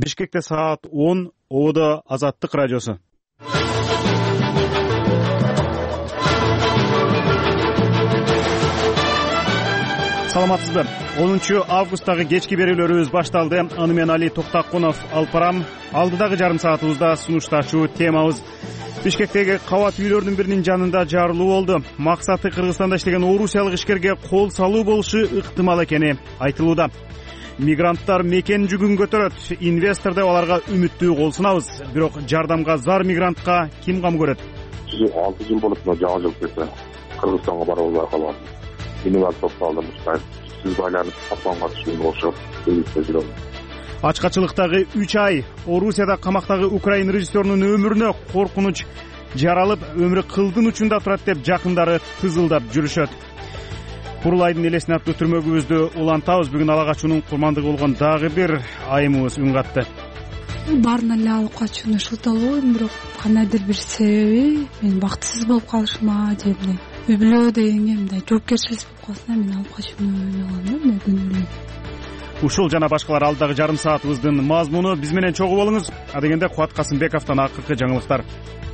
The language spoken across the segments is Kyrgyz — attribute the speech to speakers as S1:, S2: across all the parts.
S1: Бишкекте саат 10, ООД Азаттык радиосу. Саламатсызбы? 10 августтагы кечки берүүлөрүбүз башталды. Аны менен Али Токтакунов алып барам. Алдыдагы жарым саатыбызда сунуштачу темабыз Бишкектеги кабат үйлөрдүн биринин жанында жарылуу болду. Максаты Кыргызстанда иштеген орусиялык ишкерге кол салуу болушу ыктымал экени айтылууда. Мигранттар мекен жүгүн көтөрөт. Инвестор деп аларга үмүттүү кол сунабыз. Бирок жардамга зар мигрантка ким кам көрөт?
S2: 6 жыл болуп жаңы жыл келсе Кыргызстанга барып албай калган. Минимал топталдым. Сиз байланып тапканга түшүн ошо келип жүрөм.
S1: Ачкачылыктагы 3 ай Орусияда камактагы украин режиссерунун өмүрүнө коркунуч жаралып, өмүрү кылдын учунда турат деп жакындары тызылдап жүрүшөт. Курулайдын элесине аттуу түрмөгүбүздү улантабыз. Бүгүн ала качуунун курмандыгы болгон дагы бир айымыбыз үн катты.
S3: Баарына эле алып качууну шылталоойм, бирок кандайдыр бир себеби мен бактысыз болуп калышыма же үй бүлө дегенге мындай жоопкерчилик болуп калсына мен алып качууну ойлогом да, мындай күнөөлөйм.
S1: Ушул жана башкалар алдагы жарым саатыбыздын мазмуну. Биз менен чогуу болуңуз. Адегенде Кубат Касымбековдон акыркы жаңылыктар.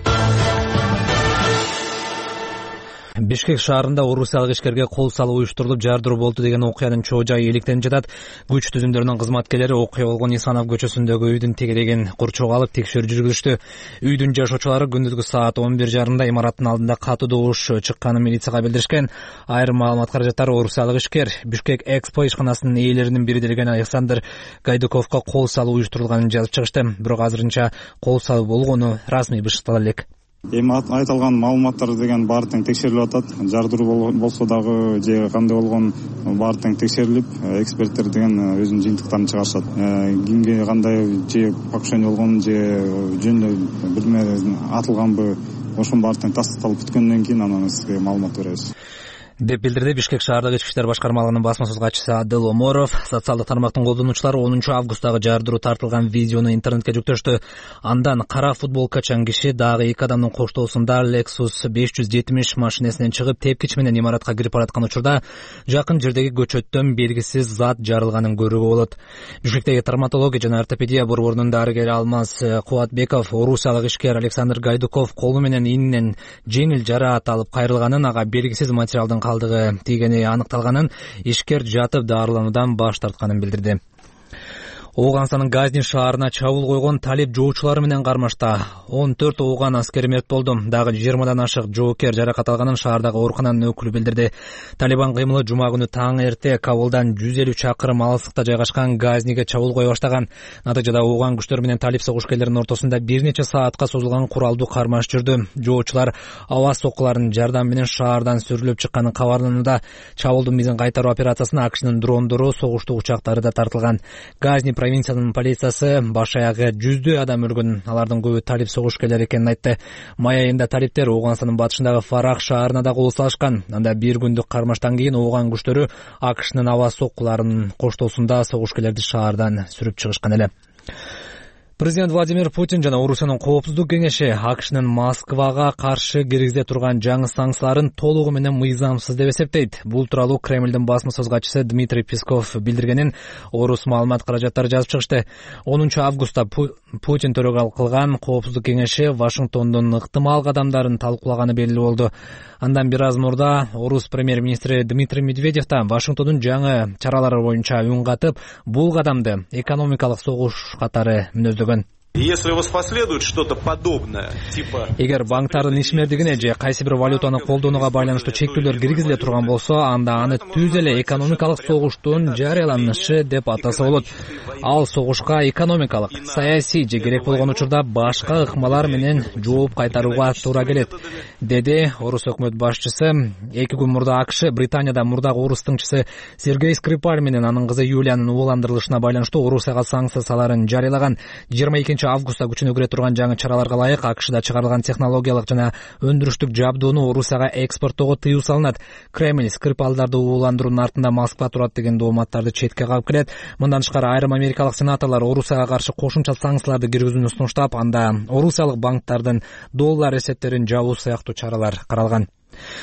S4: Бишкек шаарында орусиялык ишкерге кол салуу уюштурулуп жардыруу болду деген окуянын чоо жайы иликтенип жатат. Күч түзүмдөрүнүн кызматкерлери окуя болгон Исанов көчөсүндөгү үйдүн тегерегин курчоого алып текшерүү жүргүзүштү. Үйдүн жашоочулары күндүзгү саат 11:30 имараттын алдында катуу добуш чыкканын милицияга билдиришкен. Айрым маалымат каражаттары орусиялык ишкер Бишкек Экспо ишканасынын ээлеринин бири делген Александр Гайдуковго кол салуу уюштурулганын жазып чыгышты. Бирок азырынча кол салуу болгону расмий бышыктала элек.
S5: Эми айтылган маалыматтар деген баары тең текшерилип атат. Жардыруу болсо дагы же кандай болгон баары тең текшерилип, эксперттер деген өзүнүн жыйынтыктарын чыгарышат. Кимге кандай же покушение болгон же жөнүндө билме атылганбы, ошонун баары тең тастыкталып бүткөндөн кийин анан сизге маалымат беребиз
S4: деп билдирди Бишкек шаардык ички иштер башкармалыгынын басма сөз катчысы Адыл Оморов. Социалдык тармактын колдонуучулары 10 августтагы жардыруу тартылган видеону интернетке жүктөштү. Андан кара футболкачан киши дагы 2 адамдын коштоосунда Lexus 570 машинесинен чыгып тепкич менен имаратка кирип бараткан учурда жакын жердеги көчөттөн белгисиз зат жарылганын көрүүгө болот. Бишкектеги травматология жана ортопедия борборунун дарыгери Алмаз Кубатбеков орусиялык ишкер Александр Гайдуков колу менен ининен жеңил жараат алып кайрылганын, ага белгисиз материалдын калдыгы тийгени аныкталганын, ишкер жатып дарылануудан баш тартканын билдирди. Ооганстанын Газни шаарына чабуул койгон талип жоочулары менен кармашта 14 ооган аскер мерт болду. Дагы 20дан ашык жоокер жаракат алганын шаардагы оорукананын өкүлү билдирди. Талибан кыймылы жума күнү таң эрте Кабулдан 150 чакырым алыстыкта жайгашкан Газниге чабуул кое баштаган. Натыйжада ооган күчтөр менен талип согушкерлеринин ортосунда бир нече саатка созулган куралдуу кармаш жүрдү. Жоочулар аба соккуларынын жардамы менен шаардан сүрүлүп чыкканын кабарланууда. Чабуулдун мизин кайтаруу операциясына АКШнын дрондору, согуштуу учактары да тартылган. Газни провинциянын полициясы баш аягы 100 адам өлгөн, алардын көбү талип согушкерлери экенин айтты. Май айында талиптер Ооганстандын батышындагы Фарах шаарына да кол салышкан. Анда бир күндүк кармаштан кийин ооган күчтөрү АКШнын аба соккуларынын коштоосунда согушкерлерди шаардан сүрүп чыгышкан эле. Президент Владимир Путин жана Орусиянын коопсуздук кеңеши АКШнын Москвага каршы киргизе турган жаңы санкцияларын толугу менен мыйзамсыз деп эсептейт. Бул тууралуу Кремлдин басма сөз катчысы Дмитрий Песков билдиргенин орус маалымат каражаттары жазып чыгышты. 10 августта Путин төрөгө кылган коопсуздук кеңеши Вашингтондун ыктымал кадамдарын талкуулаганы белгилүү болду. Андан бир аз мурда орус премьер-министри Дмитрий Медведев да Вашингтондун жаңы чаралары боюнча үн катып, бул кадамды экономикалык согуш катары мүнөздөгөн.
S6: Если воспоследует что-то подобное, типа...
S4: Эгер банктардын ишмердигине же кайсы бир валютаны колдонууга байланыштуу чектөөлөр киргизиле турган болсо, анда аны түз эле экономикалык согуштун жарыяланышы деп атаса болот. Ал согушка экономикалык, саясий же керек болгон учурда башка ыкмалар менен жооп кайтарууга туура келет, деди орус өкмөт башчысы. 2 күн мурда АКШ Британияда мурдагы орус тыңчысы Сергей Скрипаль менен анын кызы Юлиянын ууландырылышына байланыштуу Орусияга санкция саларын жарыялаган. 22 августта күчүнө кире турган жаңы чараларга ылайык АКШда чыгарылган технологиялык жана өндүрүштүк жабдууну Орусияга экспорттоого тыюу салынат. Кремль Скрипалдарды ууландыруунун артында Москва турат деген дооматтарды четке кагып келет. Мындан тышкары айрым америкалык сенаторлор Орусияга каршы кошумча санкцияларды киргизүүнү сунуштап, анда орусиялык банктардын доллар эсептерин жабуу сыяктуу чаралар каралган.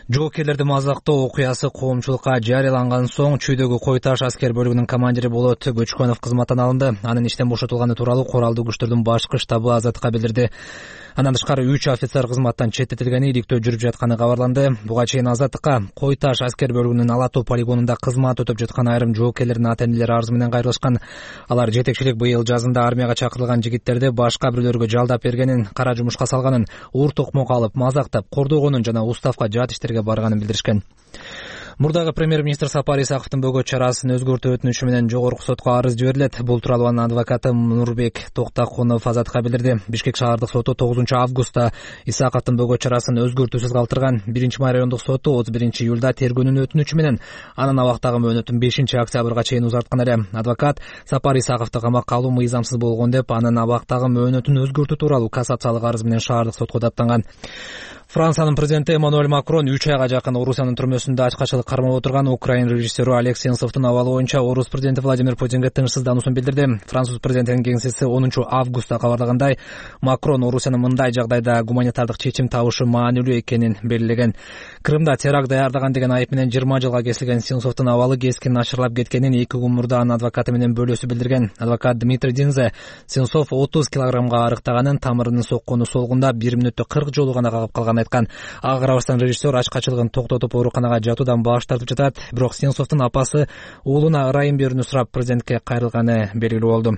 S4: Жоокерлерди мазактоо окуясы коомчулукка жарыяланган соң Чүйдөгү Кой Таш аскер бөлүгүнүн командири Болот Көчкөнов кызматтан алынды. Анын иштен бошотулганы тууралуу куралдуу күчтөрдүн башкы штабы Азаттыкка билдирди. Андан тышкары 3 офицер кызматтан четтетилгени, иликтөө жүрүп жатканы кабарланды. Буга чейин Азаттыкка Кой Таш аскер бөлүгүнүн Ала Тоо полигонунда кызмат өтөп жаткан айрым жоокерлердин ата-энелери арыз менен кайрылышкан. Алар жетекчилик быйыл жазында армияга чакырылган жигиттерди башка бирөөлөргө жалдап бергенин, кара жумушка салганын, уур токмок алып, мазактап, кордогонун жана уставка жат иштерге барганын билдиришкен. Мурдагы премьер-министр Сапар Исаковдун бөгөт чарасын өзгөртүү өтүнүшү менен жогорку сотко арыз жиберилет. Бул тууралуу анын адвокаты Нурбек Токтакунов Азаттыкка билдирди. Бишкек шаардык соту 9 августта Исаковдун бөгөт чарасын өзгөртүүсүз калтырган. 1-май райондук соту 31 июлда тергөөнүн өтүнүчү менен анын абактагы мөөнөтүн 5 октябрга чейин узарткан эле. Адвокат Сапар Исаковду камакка алуу мыйзамсыз болгон деп анын абактагы мөөнөтүн өзгөртүү тууралуу кассациялык арыз менен шаардык сотко даттанган. Франциянын президенти Эммануэль Макрон 3 айга жакын Орусиянын түрмөсүндө ачкачылык кармап отырган Украин режиссеру Олег Сенцовдун абалы боюнча Орус президенти Владимир Путинге тынчсыздануусун билдирди. Француз президентинин кеңсеси 10 августта кабарлагандай, Макрон Орусиянын мындай жагдайда гуманитардык чечим табышы маанилүү экенин белгилеген. Крымда теракт даярдаган деген айып менен 20 жылга кесилген Сенцовдун абалы кескин начарлап кеткенин 2 күн мурда анын адвокаты менен бөлөсү билдирген. Адвокат Дмитрий Динзе Сенцов 30 килограммга арыктаганын, тамырынын соккону солгунда 1 мүнөттө 40 жолу гана кагып калганын айткан. Ага карабастан режиссер ачкачылыгын токтотуп ооруканага жатуудан баш тартып жатат. Бирок Сенцовдун апасы уулуна ырайым берүүнү сурап президентке кайрылганы белгилүү болду.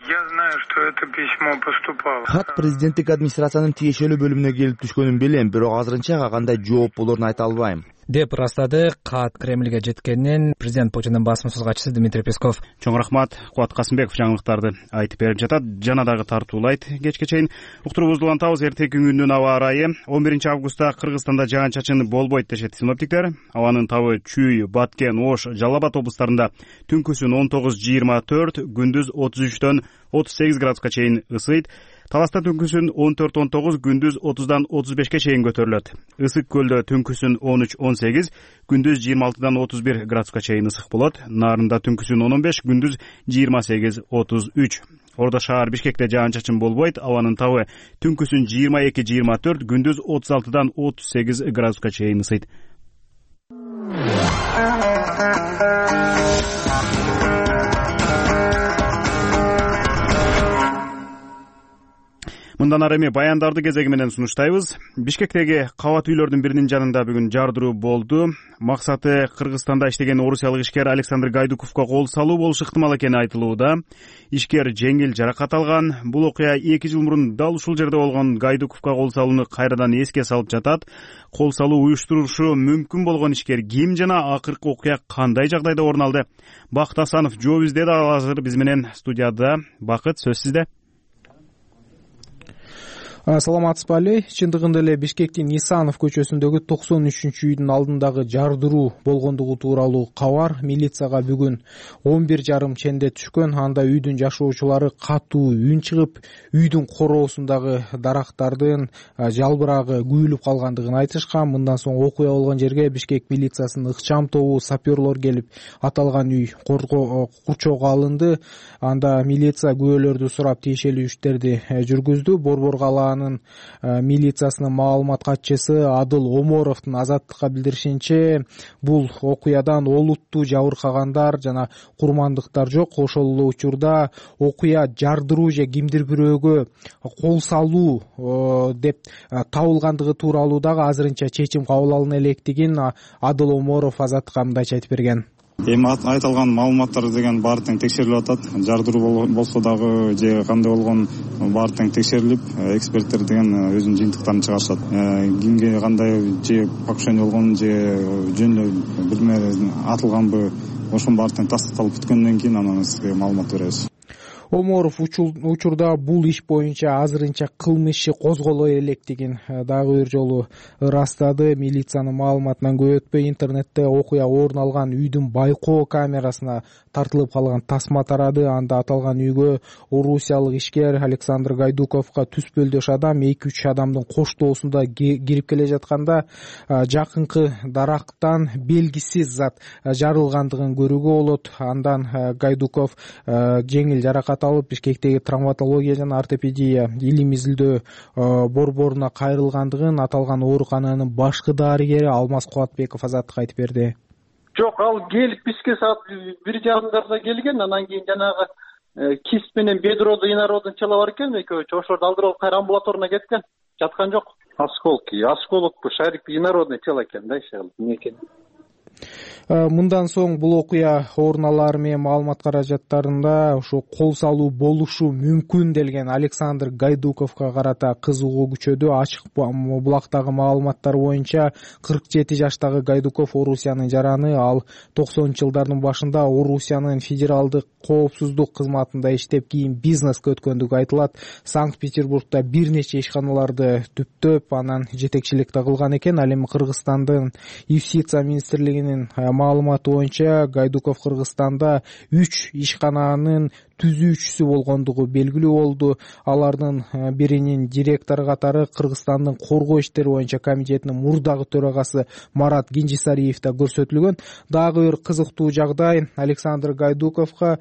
S7: Хат президенттик администрациянын тиешелүү бөлүмүнө келип түшкөнүн билем, бирок азырынча ага кандай жооп болоорун айта албайм
S4: деп ырастады кат Кремльге жеткенин президент Путиндин басма сөз катчысы Дмитрий Песков.
S1: Чоң рахмат. Кубат Касымбеков жаңылыктарды айтып берип жатат. Жана дагы тартуулайт кечке чейин. Уктуруубузду улантабыз. Эртеги күндүн аба ырайы 11 августта Кыргызстанда жаан-чачын болбойт дешет синоптиктер. Абанын табы Чүй, Баткен, Ош, Жалал Абад облустарында түнкүсүн 19-24, күндүз 33-төн 38 градуска чейин ысыйт. Таласта түнкүсүн 14-19, күндүз 30-дан 35ке чейин көтөрүлөт. Ысык көлдө түнкүсүн 13-18, күндүз 26-дан 31 градуска чейин ысык болот. Нарында түнкүсүн 15, күндүз 28-33. Ордо шаар Бишкекте жаан-чачын болбойт. Абанын табы түнкүсүн 22-24, күндүз 36-дан 38 градуска чейин ысыйт. Мындан ары эми баяндарды кезеги менен сунуштайбыз. Бишкектеги кабат үйлөрдүн биринин жанында бүгүн жардыруу болду. Максаты Кыргызстанда иштеген орусиялык ишкер Александр Гайдуковго кол салуу болушу ыктымал экени айтылууда. Ишкер жеңил жаракат алган. Бул окуя 2 жыл мурун дал ушул жерде болгон. Гайдуковго кол салууну кайрадан эске салып жатат. Кол салуу уюштурушу мүмкүн болгон ишкер ким жана акыркы окуя кандай жагдайда орун алды? Бакыт Асанов жооп издеди. Азыр биз менен студияда. Бакыт, сөз сизде.
S8: Саламатсызбы эле. Чындыгында эле Бишкектин Исанов көчөсүндөгү 93-үйдүн алдындагы жардыруу болгондугу тууралуу кабар милицияга бүгүн 11:30 ченде түшкөн. Анда үйдүн жашоочулары катуу үн чыгып, үйдүн короосундагы дарактардын жалбырагы күйүлүп калгандыгын айтышкан. Мындан соң окуя болгон жерге Бишкек милициясынын ыкчам тобу, саперлор келип, аталган үй курчоого алынды. Анда милиция күбөлөрдү сурап тиешелүү иштерди жүргүздү. Борбор калаанын милициясынын маалымат катчысы Адыл Оморовдун Азаттыкка билдиришинче, бул окуядан олуттуу жабыркагандар жана курмандыктар жок. Ошол эле учурда окуя жардыруу же кимдир бирөөгө кол салуу деп табылгандыгы тууралуу дагы азырынча чечим кабыл алына электигин Адыл Оморов Азаттыкка мындайча айтып берген.
S5: Эми айтылган маалыматтар деген баары тең текшерилип атат. Жардыруу болсо дагы же кандай болгон баары тең текшерилип, эксперттер деген өзүнүн жыйынтыктарын чыгарышат. Кимге кандай же покушение болгон же жөн эле бирме атылганбы, ошонун баары тең тастыкталып бүткөндөн кийин анан сизге маалымат беребиз.
S8: Оморов учурда бул иш боюнча азырынча кылмыш иши козголо электигин дагы бир жолу ырастады. Милициянын маалыматынан көп өтпөй интернетте окуя орун алган үйдүн байкоо камерасына тартылып калган тасма тарады. Анда аталган үйгө орусиялык ишкер Александр Гайдуковго түспөлдөш адам 2-3 адамдын коштоосунда кирип келе жатканда жакынкы дарактан белгисиз зат жарылгандыгын көрүүгө болот. Андан Гайдуков жеңил жаракат жаракат алып Бишкектеги травматология жана ортопедия илим изилдөө борборуна кайрылгандыгын аталган оорукананын башкы дарыгери Алмаз Кубатбеков Азаттыкка айтып берди.
S9: Жок, ал келип бизге саат 1:30 келген, анан кийин жанагы кист менен бедроду, инородун чала бар экен, экөөчү ошолорду алдырып кайра амбулаторуна кеткен. Жаткан жок. Осколок бу шарик инородный тела экен да, иши эмне экен.
S8: Мындан соң бул окуя орун алары менен маалымат каражаттарында ушу кол салуу болушу мүмкүн делген Александр Гайдуковго карата кызыгуу күчөдү. Ачык булактагы маалыматтар боюнча 47 жаштагы Гайдуков Орусиянын жараны. Ал 90-жылдардын башында Орусиянын федералдык коопсуздук кызматында иштеп, кийин бизнеске өткөндүгү айтылат. Санкт-Петербургда бир нече ишканаларды түптөп, анан жетекчилик да кылган экен. Ал эми Кыргызстандын юстиция министрлигинин маалыматы боюнча Гайдуков Кыргызстанда 3 ишкананын түзүүчүсү болгондугу белгилүү болду. Алардын биринин директору катары Кыргызстандын коргоо иштери боюнча комитетинин мурдагы төрагасы Марат Генжисариев да көрсөтүлгөн. Дагы бир кызыктуу жагдай, Александр Гайдуковго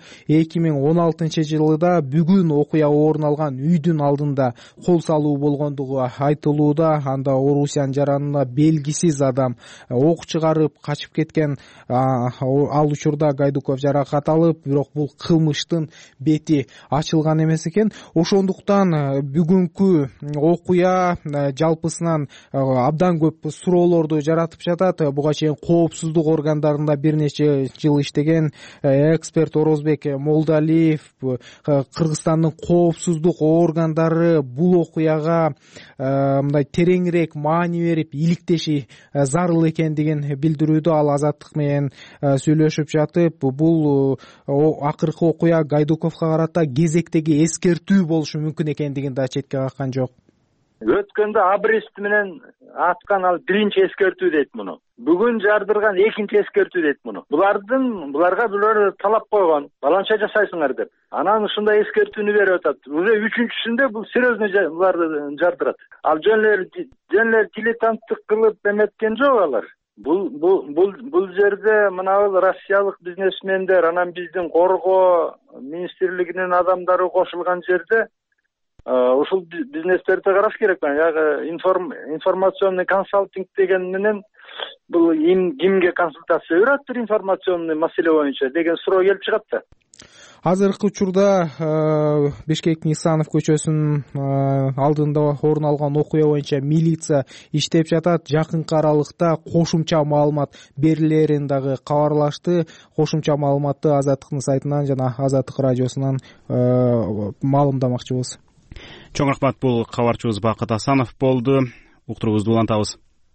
S8: 2016-жылда бүгүн окуя орун алган үйдүн алдында кол салуу болгондугу айтылууда. Анда Орусиянын жаранына белгисиз адам ок чыгарып качып кеткен. Ал учурда Гайдуков жаракат алып, бирок бул кылмыштын бети ачылган эмес экен. Ошондуктан бүгүнкү окуя жалпысынан абдан көп суроолорду жаратып жатат. Буга чейин коопсуздук органдарында бир нече жыл иштеген эксперт Орозбек Молдалиев, Кыргызстандын коопсуздук органдары бул окуяга мындай тереңирээк маани берип иликтеши зарыл экендигин билдирүүдө. Ал Азаттык менен сүйлөшүп жатып, бул акыркы окуя Гайдуковго карата кезектеги эскертүү болушу мүмкүн экендигин да четке каккан жок.
S10: Өткөндө абрест менен аткан ал биринчи эскертүү дейт муну. Бүгүн жардырган экинчи эскертүү дейт муну. Буларга булар талап койгон, баланча жасайсыңар деп. Анан ушундай эскертүүнү берип атат. Уже үчүнчүсүндө бул серьезный буларды жардырат. Ал жөн эле дилетанттык кылып эметкен жок алар. Бул жерде мына россиялык бизнесмендер, анан биздин коргоо министрлигинин адамдары кошулган жерде ушул бизнестерди караш керек. Ягы информационный консалтинг деген менен бул кимге консультация берет бир информационный маселе боюнча деген суроо келип чыгат да.
S8: Азыркы учурда Бишкектин Исанов көчөсүнүн алдында орун алган окуя боюнча милиция иштеп жатат. Жакынкы аралыкта кошумча маалымат берилерин дагы кабарлашты. Кошумча маалыматты Азаттыктын сайтынан жана Азаттык радиосунан маалымдамакчыбыз.
S1: Чоң рахмат, бул кабарчыбыз Бакыт Асанов болду. Уктуруубузду улантабыз.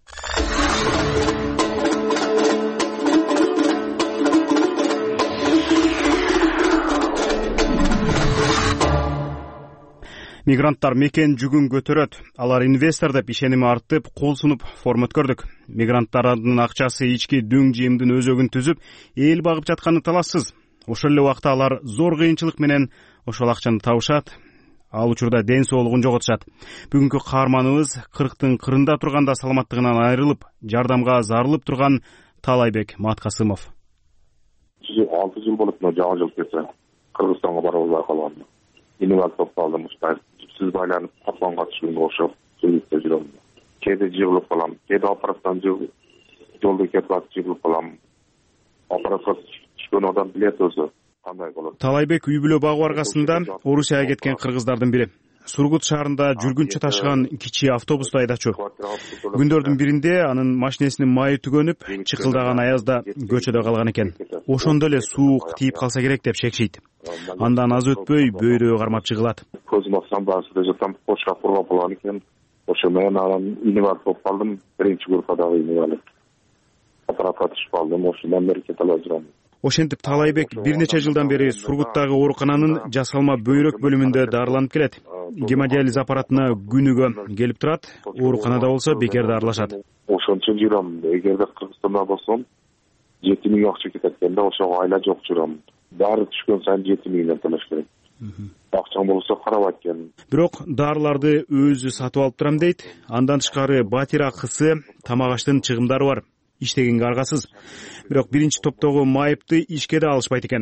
S1: Мигранттар мекен жүгүн көтөрөт. Алар инвестор деп ишеними артып, кол сунуп форум өткөрдүк. Мигранттардын акчасы ички дөң жыйымдын өзөгүн түзүп, эл багып жатканы талашсыз. Ошол эле убакта алар зор кыйынчылык менен ошол акчаны табышат. Ал учурда ден соолугун жоготушат. Бүгүнкү каарманыбыз 40-тын кырында турганда саламаттыгынан айрылып, жардамга зарылып турган Талайбек Маткасымов.
S2: 6 жыл болуп жаңы жыл келсе, Кыргызстанга барып албай калгам. Инвалид топталдым, жипсиз байланып, капланга түшкөнгө окшоп, сүйлөп жүрөм. Кээде жыгылып калам, кээде аппараттан жолдо кетип атып жыгылып калам. Аппаратка түшкөн адам билет өзү кандай болот.
S1: Талайбек үй бүлө багуу аркасында Орусияга кеткен кыргыздардын бири. Сургут шаарында жүргүнчү ташыган кичи автобусту айдачу. Күндөрдүн биринде анын машинесинин майы түгөнүп, чыкылдаган аязда көчөдө калган экен. Ошондо эле суук тийип калса керек деп шекшейт. Андан аз өтпөй бөйрөгү кармап жыгылат.
S2: Көзүм ачсам баасында жатам, кошка кургап калган экен. Ошо менен анан инвалид болуп калдым, биринчи группадагы инвалид. Аппаратка түшүп калдым, ошондон бери кете албай жүрөм.
S1: Ошентип Талайбек бир нече жылдан бери Сургуттагы оорукананын жасалма бөйрөк бөлүмүндө дарыланып келет. Гемодиализ аппаратына күнүгө келип турат, ооруканада болсо бекер дарылашат.
S2: Ошончо жүрөм. Эгерде Кыргызстанда болсом 7 миң акча кетет экен да, ошого айла жок жүрөм. Дары түшкөн сайын 7 миңден төлөш керек. Акчаң болсо карабайт экен.
S1: Бирок дарыларды өзү сатып алып турам дейт. Андан тышкары батир акысы, тамак аштын чыгымдары бар. Иштегенге аргасыз. Бирок биринчи топтогу майыпты ишке да алышпайт экен.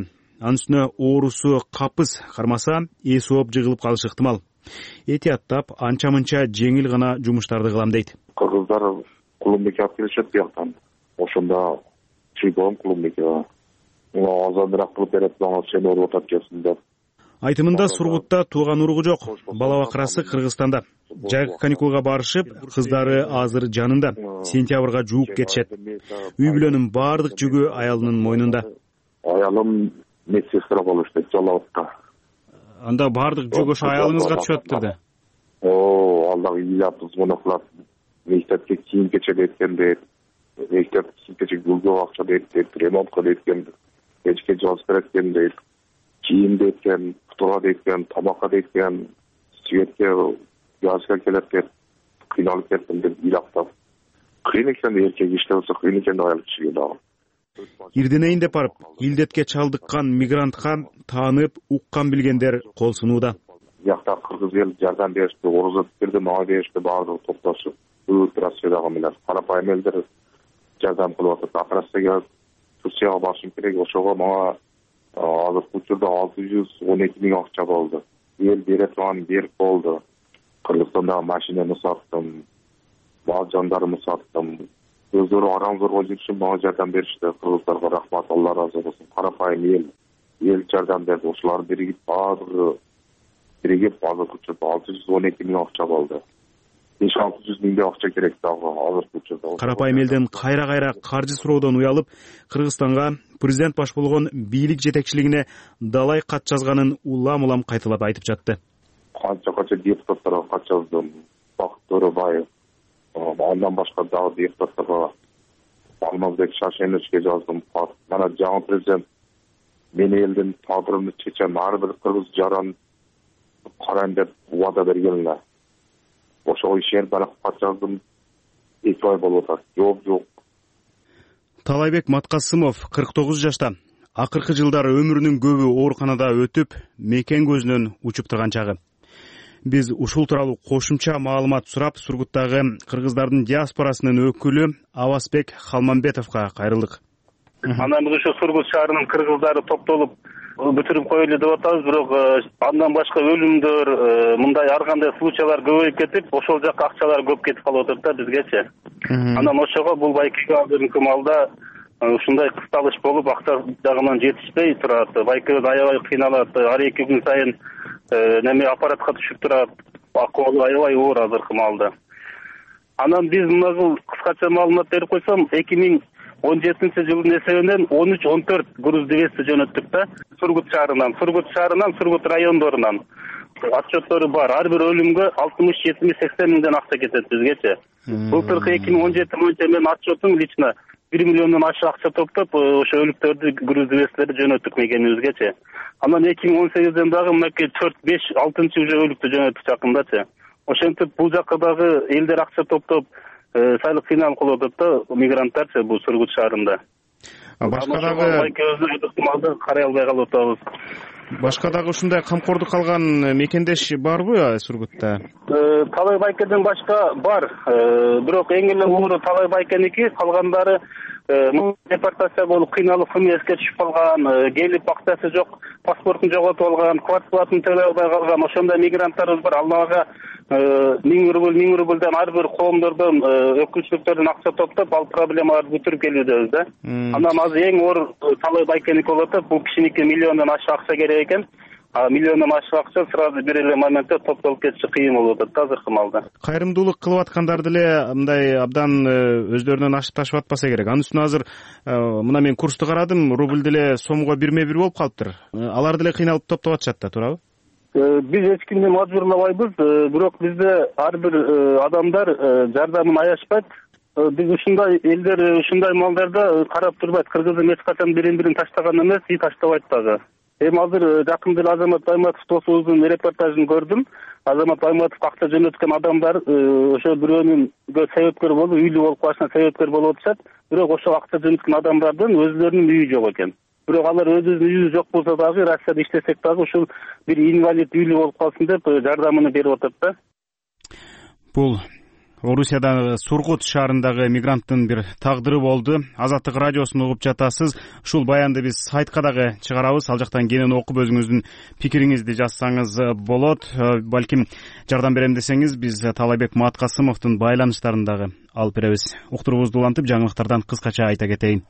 S1: анын үстүнө оорусу капыс кармаса эс ооп жыгылып калышы ыктымал. Этияттап анча мынча жеңил гана жумуштарды кылам дейт.
S2: Кыргыздар кулумбеке алып келишет бияктан. Ошондо чыйбом кулумбеке. Азандыраак кылып берет, мага сен ооруп атат экенсиң деп.
S1: Айтымында Сургутта тууган уругу жок. Бала бакырасы Кыргызстанда. Жайкы каникулга барышып, кыздары азыр жанында. Сентябрга жууп кетишет. Үй бүлөнүн баардык жүгү аялынын мойнунда.
S2: Аялым медсестра болуп иштейт Жалаловка.
S1: Анда баардык жүк ошо аялыңызга түшөт да.
S2: Ал дагы ыйлап звонок кылат. Мектепке кийим кече эткен дейт. Мектеп кийим кече гүлгө акча дейт, ремонтко дейт, кечке жабыс береткен дейт. Кийим дейткен, футура дейткен, тамакка дейткен, светке газга келет деп, кыйналып кеттим деп ыйлактап. Кыйын экен эркек иштебесе, кыйын экен аял кишиге дагы.
S1: Ирденейин деп барып, илдетке чалдыккан мигрантка таанып, уккан билгендер кол сунууда.
S2: Якта кыргыз эл жардам беришти, орус берди, мага беришти, баардыгы топтошуп, операциядагы менен карапайым элдер жардам кылып атат. Операцияга Турцияга барышым керек, ошого мага азыркы учурда 612 миң акча болду. Эл бере турган берип болду. Кыргызстандагы машинаны саттым, мал жандарымды саттым. Өздөрү арамзорго жүрүшүп мага жардам беришти. Кыргыздарга рахмат, Алла разы болсун. Карапайым эл жардам берди. Ошолар биригип азыркы учурда 612 миң акча болду. 500-600 миңдей акча керек дагы азыркы учурда.
S1: Карапайым элден кайра каржы суроодон уялып, Кыргызстанга президент баш болгон бийлик жетекчилигине далай кат жазганын улам кайталап айтып жатты.
S2: Канча депутаттарга кат жаздым. Бакыт Төрөбаев, андан башка дагы депутаттарга, Алмазбек Шашеновичке жаздым. Мана жаңы президент мен элдин тагдырын чечем, ар бир кыргыз жаран карайм деп убада берген эле. Ошого ишенип кат жаздым. 2 ай болуп атат. Жок.
S1: Талайбек Маткасымов 49 жашта. Акыркы жылдары өмүрүнүн көбү ооруканада өтүп, мекен көзүнөн учуп турган чагы. Биз ушул тууралуу кошумча маалымат сурап, Сургуттагы кыргыздардын диаспорасынын өкүлү Авасбек Халманбетовго кайрылдык.
S11: Анан биз ошо Сургут шаарынын кыргыздары топтолуп бүтүрүп коелу деп атабыз, бирок андан башка өлүмдөр, мындай ар кандай случайлар көбөйүп кетип, ошол жакка акчалар көп кетип калып атат да бизгечи. Анан ошого бул байкеге азыркы маалда ушундай кысталыш болуп, акча жагынан жетишпей турат. Байке аябай кыйналат, ар 2 күн сайын аппаратка түшүп турат. Акыбалы аябай оор азыркы маалда. Анан биз мына жыл кыскача маалымат берип койсом, 2017-жылдын эсебинен 13-14 груз двести жөнөттүк да. Сургут шаарынан, Сургут райондорунан отчеттору бар. Ар бир өлүмгө 60-70-80 миңден акча кетет бизгечи. Былтыркы 2017 боюнча мен отчетум лично 1 миллиондон ашык акча топтоп, ошо өлүктөрдү груз двестилерди жөнөттүк мекенибизгечи. Анан 2018ден дагы мынакей 4-5-6 уже өлүктү жөнөттүк жакындачы. Ошентип бул жакка дагы элдер акча топтоп сайлык кыйналып калып атат да мигранттарчы бул Сургут шаарында.
S1: Башка дагы
S11: карай албай калып атабыз.
S1: Башка дагы ушундай камкордук алган мекендеш барбы Сургутта?
S11: Талай байкеден башка бар. Бирок эң эле оору Талай байкеники, калгандары депортация болуп кыйналып ФМСке түшүп калган, келип акчасы жок, паспортун жоготуп алган, квартплатын төлөй албай калган, ошондой мигранттарыбыз бар. Аллага 1000 рубльдан ар бир коомдордон, өкүлчүлүктөрдөн акча топтоп, ал проблемаларды бүтүрүп келүүдөбүз да. Андан азыр эң оор Талай байкеники болуп атат. Бул кишиники миллиондон ашык акча керек экен. Миллиондон ашык акча сразу бир эле моментте топтолуп кетиши кыйын болуп атат азыркы маалда.
S1: Кайрымдуулук кылып аткандар деле мындай абдан өздөрүнөн ашып ташып атпаса керек. Анын үстүнө азыр мына мен курсту карадым, рубль деле сомго бирме-бир болуп калыптыр. Алар деле кыйналып топтоп атышат да, туурабы?
S11: Биз эч кимди мажбурлабайбыз, бирок бизде ар бир адамдар жардамын аяшпайт. Биз ушундай элдер, ушундай малдарда карап турбайт. Кыргыздын эч качан бирин таштаган эмес, таштабайт дагы. Эми азыр жакында эле Азамат Байматов досубуздун репортажын көрдүм. Азамат Байматов акча жөнөткөн адамдар ошо бирөөнүнгө себепкер болуп, үйлүү болуп калышына себепкер болуп атышат. Бирок ошо акча жөнөткөн адамдардын өздөрүнүн үйү жок экен. Бирок алар өзүнүн үйү жок болсо дагы, Россияда иштесек дагы ушул бир инвалид үйлүү болуп калсын деп жардамын берип атат да.
S1: Бул Орусиядагы Сургут шаарындагы мигранттын бир тагдыры болду. Азаттык радиосун угуп жатасыз. Ушул баянды биз сайтка дагы чыгарабыз. Ал жактан кенен окуп өзүңүздүн пикириңизди жазсаңыз болот. Балким жардам берем десеңиз, биз Талайбек Маткасымовдун байланыштарын дагы алып беребиз. Уктуруубузду улантып, жаңылыктардан кыскача айта кетейин.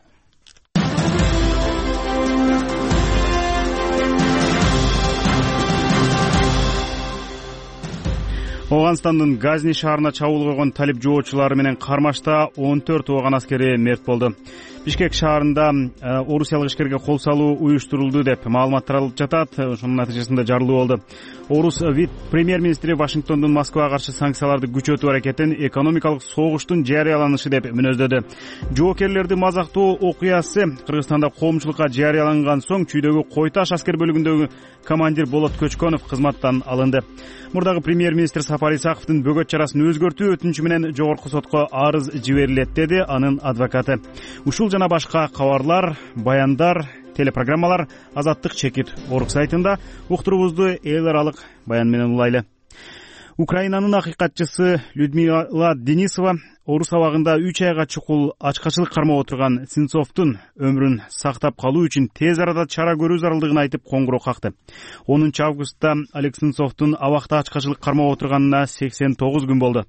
S1: Ооганстандын Газни шаарына чабуул койгон талип жоочулары менен кармашта 14 ооган аскери мерт болду. Бишкек шаарында орусиялык ишкерге кол салуу уюштурулду деп маалымат таралып жатат. Ошонун натыйжасында жарылуу болду. Орус премьер-министри Вашингтондун Москвага каршы санкцияларды күчөтүү аракетин экономикалык согуштун жарыяланышы деп мүнөздөдү. Жоокерлерди мазактоо окуясы Кыргызстанда коомчулукка жарыяланган соң чүйдөгү Койташ аскер бөлүгүндөгү командир Болот Көчкөнов кызматтан алынды. Мурдагы премьер-министр Сапар Исаковдун бөгөт чарасын өзгөртүү өтүнүчү менен жогорку сотко арыз жиберилет, деди анын адвокаты. Ушул жана башка кабарлар, баяндар, телепрограммалар Азаттык чекит орг сайтында. Уктуруубузду эл аралык баян менен улайлы. Украинанын акыйкатчысы Людмила Денисова Орус абагында 3 айга чукул ачкачылык кармап отурган Сенцовдун өмүрүн сактап калуу үчүн тез арада чара көрүү зарылдыгын айтып коңгуроо какты. 10 августта Олег Сенцовдун абакта ачкачылык кармап отурганына 89 күн болду.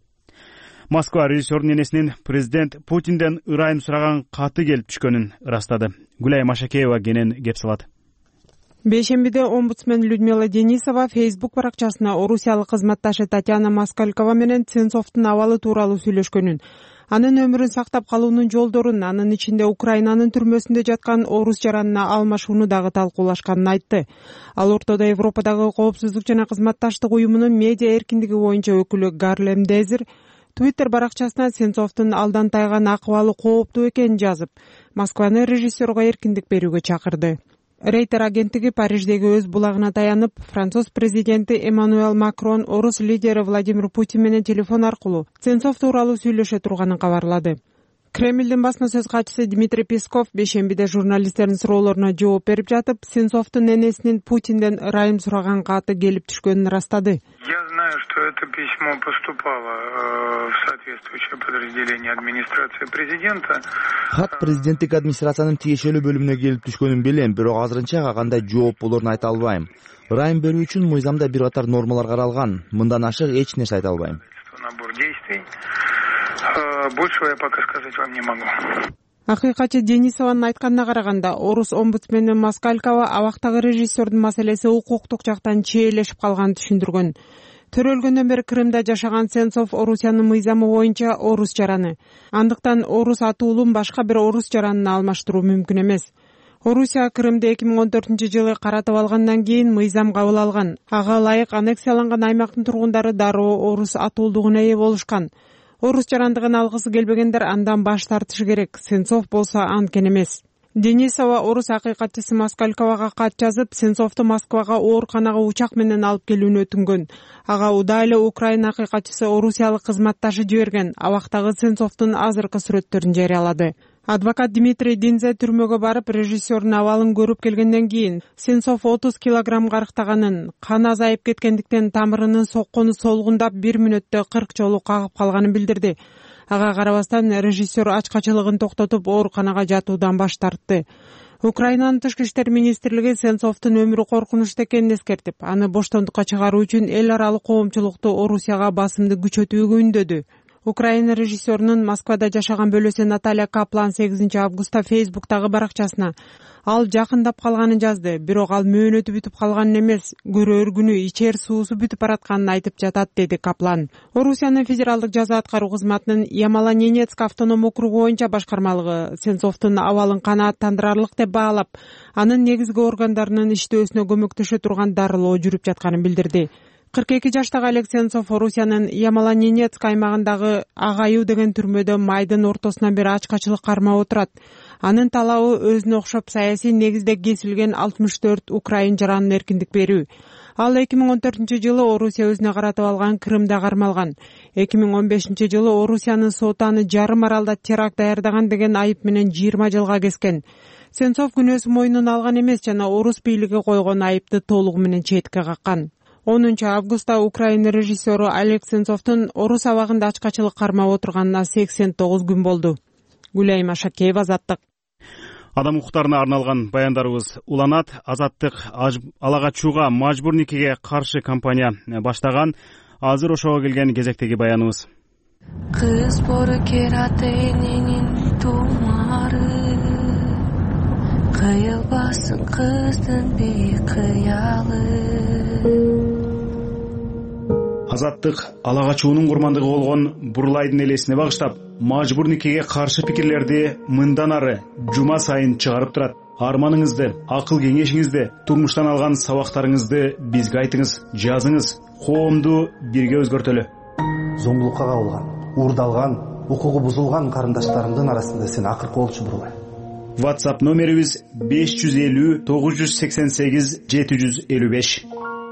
S1: Москва режиссердун энесинин президент Путинден ырайым сураган каты келип түшкөнүн ырастады. Гүлай Машакеева кенен кеп салат.
S12: Бейшембиде омбудсмен Людмила Денисова Facebook баракчасына орусиялык кызматташы Татьяна Москалькова менен Сенцовдун абалы тууралуу сүйлөшкөнүн, анын өмүрүн сактап калуунун жолдорун, анын ичинде Украинанын түрмөсүндө жаткан орус жаранына алмашууну дагы талкуулашканын айтты. Ал ортодо Европадагы коопсуздук жана кызматташтык уюмунун медиа эркиндиги боюнча өкүлү Гарлем Дезер Twitter баракчасына Сенцовдун алдан тайган акыбалы кооптуу экенин жазып, Москваны режиссерго эркиндик берүүгө чакырды. Рейтер агенттиги Париждеги өз булагына таянып, Француз президенти Эммануэл Макрон орус лидери Владимир Путин менен телефон аркылуу Сенцов тууралуу сүйлөшө турганын кабарлады. Кремлдин басма сөз катчысы Дмитрий Песков бейшембиде журналисттердин суроолоруна жооп берип жатып, Сенцовдун энесинин Путинден ырайым сураган каты келип түшкөнүн ырастады.
S13: Я знаю, что это письмо поступало в соответствующее подразделение администрации президента.
S7: Кат президенттик администрациянын тиешелүү бөлүмүнө келип түшкөнүн билем, бирок азырынча ага кандай жооп болоорун айта албайм. Ырайым берүү үчүн мыйзамда бир катар нормалар каралган. Мындан ашык эч нерсе айта албайм.
S13: Набор действий. Большего я пока сказать вам не могу.
S12: Акыйкатчы Денисованын айтканына караганда, орус омбудсмени Москалькова абактагы режиссердун маселеси укуктук жактан чиелешип калганын түшүндүргөн. Төрөлгөндөн бери Крымда жашаган Сенцов Орусиянын мыйзамы боюнча орус жараны. Андыктан орус атуулун башка бир орус жаранына алмаштыруу мүмкүн эмес. Орусия Крымды 2014-жылы каратып алгандан кийин мыйзам кабыл алган. Ага ылайык аннексияланган аймактын тургундары дароо орус атуулдугуна ээ болушкан. Орус жарандыгын алгысы келбегендер андан баш тартышы керек. Сенцов болсо анткени эмес. Денисова орус акыйкатчысы Москальковага кат жазып, Сенцовду Москвага ооруканага учак менен алып келүүнү өтүнгөн. Ага уда эле Украина акыйкатчысы орусиялык кызматташы жиберген. Абактагы Сенцовдун азыркы сүрөттөрүн жарыялады. Адвокат Дмитрий Динзе түрмөгө барып, режиссердун абалын көрүп келгенден кийин Сенцов 30 килограмм карыктаганын, кан азайып кеткендиктен тамырынын соккону солгундап 1 мүнөттө 40 жолу кагып калганын билдирди. Ага карабастан режиссер ачкачылыгын токтотуп ооруканага жатуудан баш тартты. Украинанын тышкы иштер министрлиги Сенцовдун өмүрү коркунучтуу экенин эскертип, аны боштондукка чыгаруу үчүн эл аралык коомчулукту Орусияга басымды күчөтүүгө үндөдү. Украина режиссерунун Москвада жашаган бөлөсү Наталья Каплан 8 августта Facebook'тагы баракчасына ал жакындап калганын жазды, бирок ал мөөнөтү бүтүп калганын эмес, көрөр күнү ичер суусу бүтүп баратканын айтып жатат, деди Каплан. Орусиянын федералдык жаза аткаруу кызматынын Ямало-Ненецк автоном округу боюнча башкармалыгы Сенцовдун абалын канааттандырарлык деп баалап, анын негизги органдарынын иштөөсүнө көмөктөшө турган дарылоо жүрүп жатканын билдирди. 42 жаштагы Олег Сенцов Орусиянын Ямало-Ненецк аймагындагы Агаю деген түрмөдө майдын ортосунан бери ачкачылык кармап отурат. Анын талабы өзүнө окшоп саясий негизде кесилген 64 украин жаранын эркиндик берүү. Ал 2014-жылы Орусия өзүнө каратып алган Крымда кармалган. 2015-жылы Орусиянын соту аны жарым аралда теракт даярдаган деген айып менен 20 жылга кескен. Сенцов күнөөсүн мойнуна алган эмес жана орус бийлиги койгон айыпты толугу менен четке каккан. 10 августта Украина режиссеру Олег Сенцовдун орус абагында ачкачылык кармап отурганына 89 күн болду. Гүлайым Ашакеева, Азаттык.
S1: Адам укуктарына арналган баяндарыбыз уланат. Азаттык ала качууга мажбур никеге каршы кампания баштаган. Азыр ошого келген кезектеги баяныбыз.
S14: Кыз борокерат эненин тумары, кыйылбасын кыздын бейкыялы.
S1: Азаттык ала качуунун курмандыгы болгон Бурлайдын элесине багыштап, мажбур никеге каршы пикирлерди мындан ары жума сайын чыгарып турат. Арманыңызды, акыл кеңешиңизди, турмуштан алган сабактарыңызды бизге айтыңыз, жазыңыз. Коомду бирге өзгөртөлү.
S15: Зомбулукка кабылган, уурдалган, укугу бузулган карындаштарымдын арасында сен акыркы болчу Бурлай.
S1: WhatsApp номерибиз 550 988 755.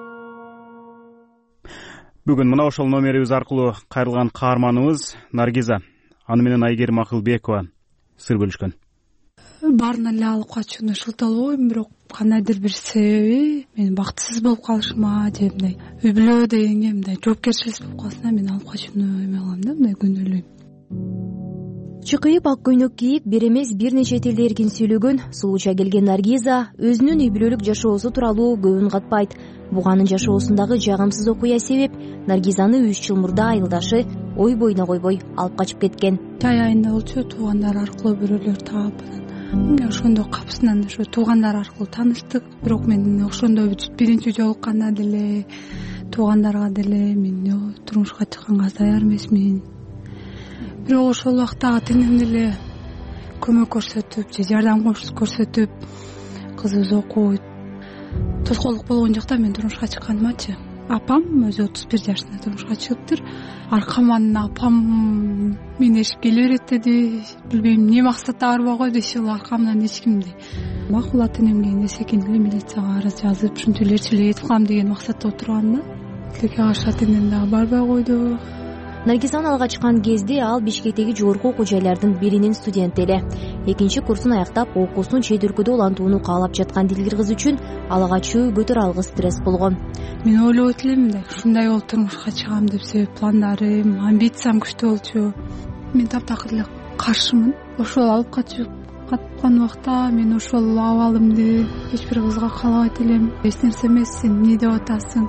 S1: Бүгүн мына ошол номерибиз аркылуу кайрылган каарманыбыз Наргиза, аны менен Айгерим Акылбекова сыр бөлүшкөн.
S3: Баарына эле алып качууну шылталбойм, бирок кандайдыр бир себеби мен бактысыз болуп калышыма же мындай үй бүлө дегенге мындай жоопкерчиликсиз болуп калсам мен алып качууну эме кылам да, мындай күнөөлөйм.
S16: Чыкыйып ак көйнөк кийип, бир эмес бир нече тилде эркин сүйлөгөн, сулууча келген Наргиза өзүнүн үй бүлөлүк жашоосу тууралуу көбүн катпайт. Буганын жашоосундагы жагымсыз окуя себеп Наргизаны 3 жыл мурда айылдашы ой боюна койбой алып качып кеткен.
S3: Жай айында болчу, туугандар аркылуу бирөөлөр таап, анан ошондо капысынан ошо туугандар аркылуу тааныштык. Бирок мен ошондо биринчи жолукканда деле туугандарга деле мен турмушка чыкканга даяр эмесмин. Бирок ошол убактагы теңдем деле көмөк көрсөтүп же жардам көрсөтүп, кызыбыз окуйт, тоскоолдук болгон жок да мен турмушка чыкканымачы. Апам өзү 31 жашында турмушка чыгыптыр. Аркаман апам мени эшип келе берет деди. Билбейм эмне максатта барбай койду, иши аркамдан эч кимди. Макул ата энемге нерсе экен эле милицияга арыз жазып, ушинтип эле ээрчилик кылам деген максатта отурганда, тилекке каршы ата энем дагы барбай койду.
S16: Наргизаны алга чыккан кезде ал Бишкектеги жогорку окуу жайлардын биринин студенти эле. Экинчи курсун аяктап, окуусун чет өлкөдө улантууну каалап жаткан дилгир кыз үчүн ала качуу өтө алгы стресс болгон.
S3: Мен ойлоп элем да, ушундай болуп турмушка чыгам деп, себеп пландарым, амбициям күчтүү болчу. Мен таптакыр эле каршымын. Ошол алып качып каткан убакта мен ошол абалымды эч бир кызга каалабайт элем. Эч нерсе эмес, сен эмне деп атасың?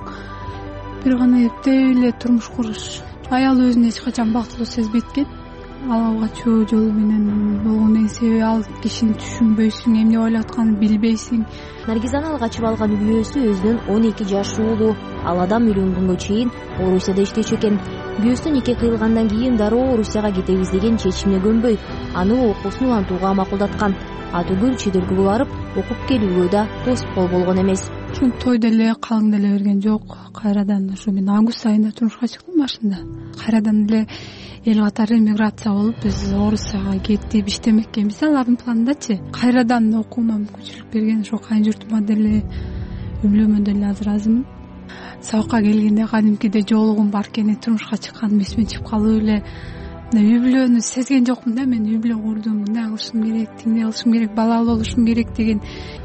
S3: Бир гана эптей эле турмуш куруш. Аял өзүн эч качан бактылуу сезбейт экен. Алып качуу жолу менен болгондун себеби ал кишини түшүнбөйсүң, эмне ойлоп атканын билбейсиң.
S16: Наргизаны алга качып алган күйөөсү өзүнүн 12 жаш уулу. Ал адам үйлөнгөнгө чейин Орусияда иштечү экен. Күйөөсү нике кыйылгандан кийин дароо Орусияга кетебиз деген чечимине көнбөй, аны окуусун улантууга макулдаткан. Атүгүл чет өлкөгө барып, окуп келүүгө да тоскоол болгон эмес.
S3: Ушул той деле калың деле берген жок. Кайрадан ошо мен август айында турмушка чыктым башында. Кайрадан эле эл катары миграция болуп, биз Орусияга кеттип иштемек экенбиз алардын планындачы. Кайрадан окуума мүмкүнчүлүк берген, ошо кайын журтума деле, үй бүлөмө деле азыр разымын. Сабакка келгенде кадимкиде жоолугум бар экен, турмушка чыкканым эсимен чыгып калып эле үй бүлөнү сезген жокмун да. Мен үй бүлө курдум, мындай кылышым керек, тиңдей кылышым керек, балалуу болушум керек деген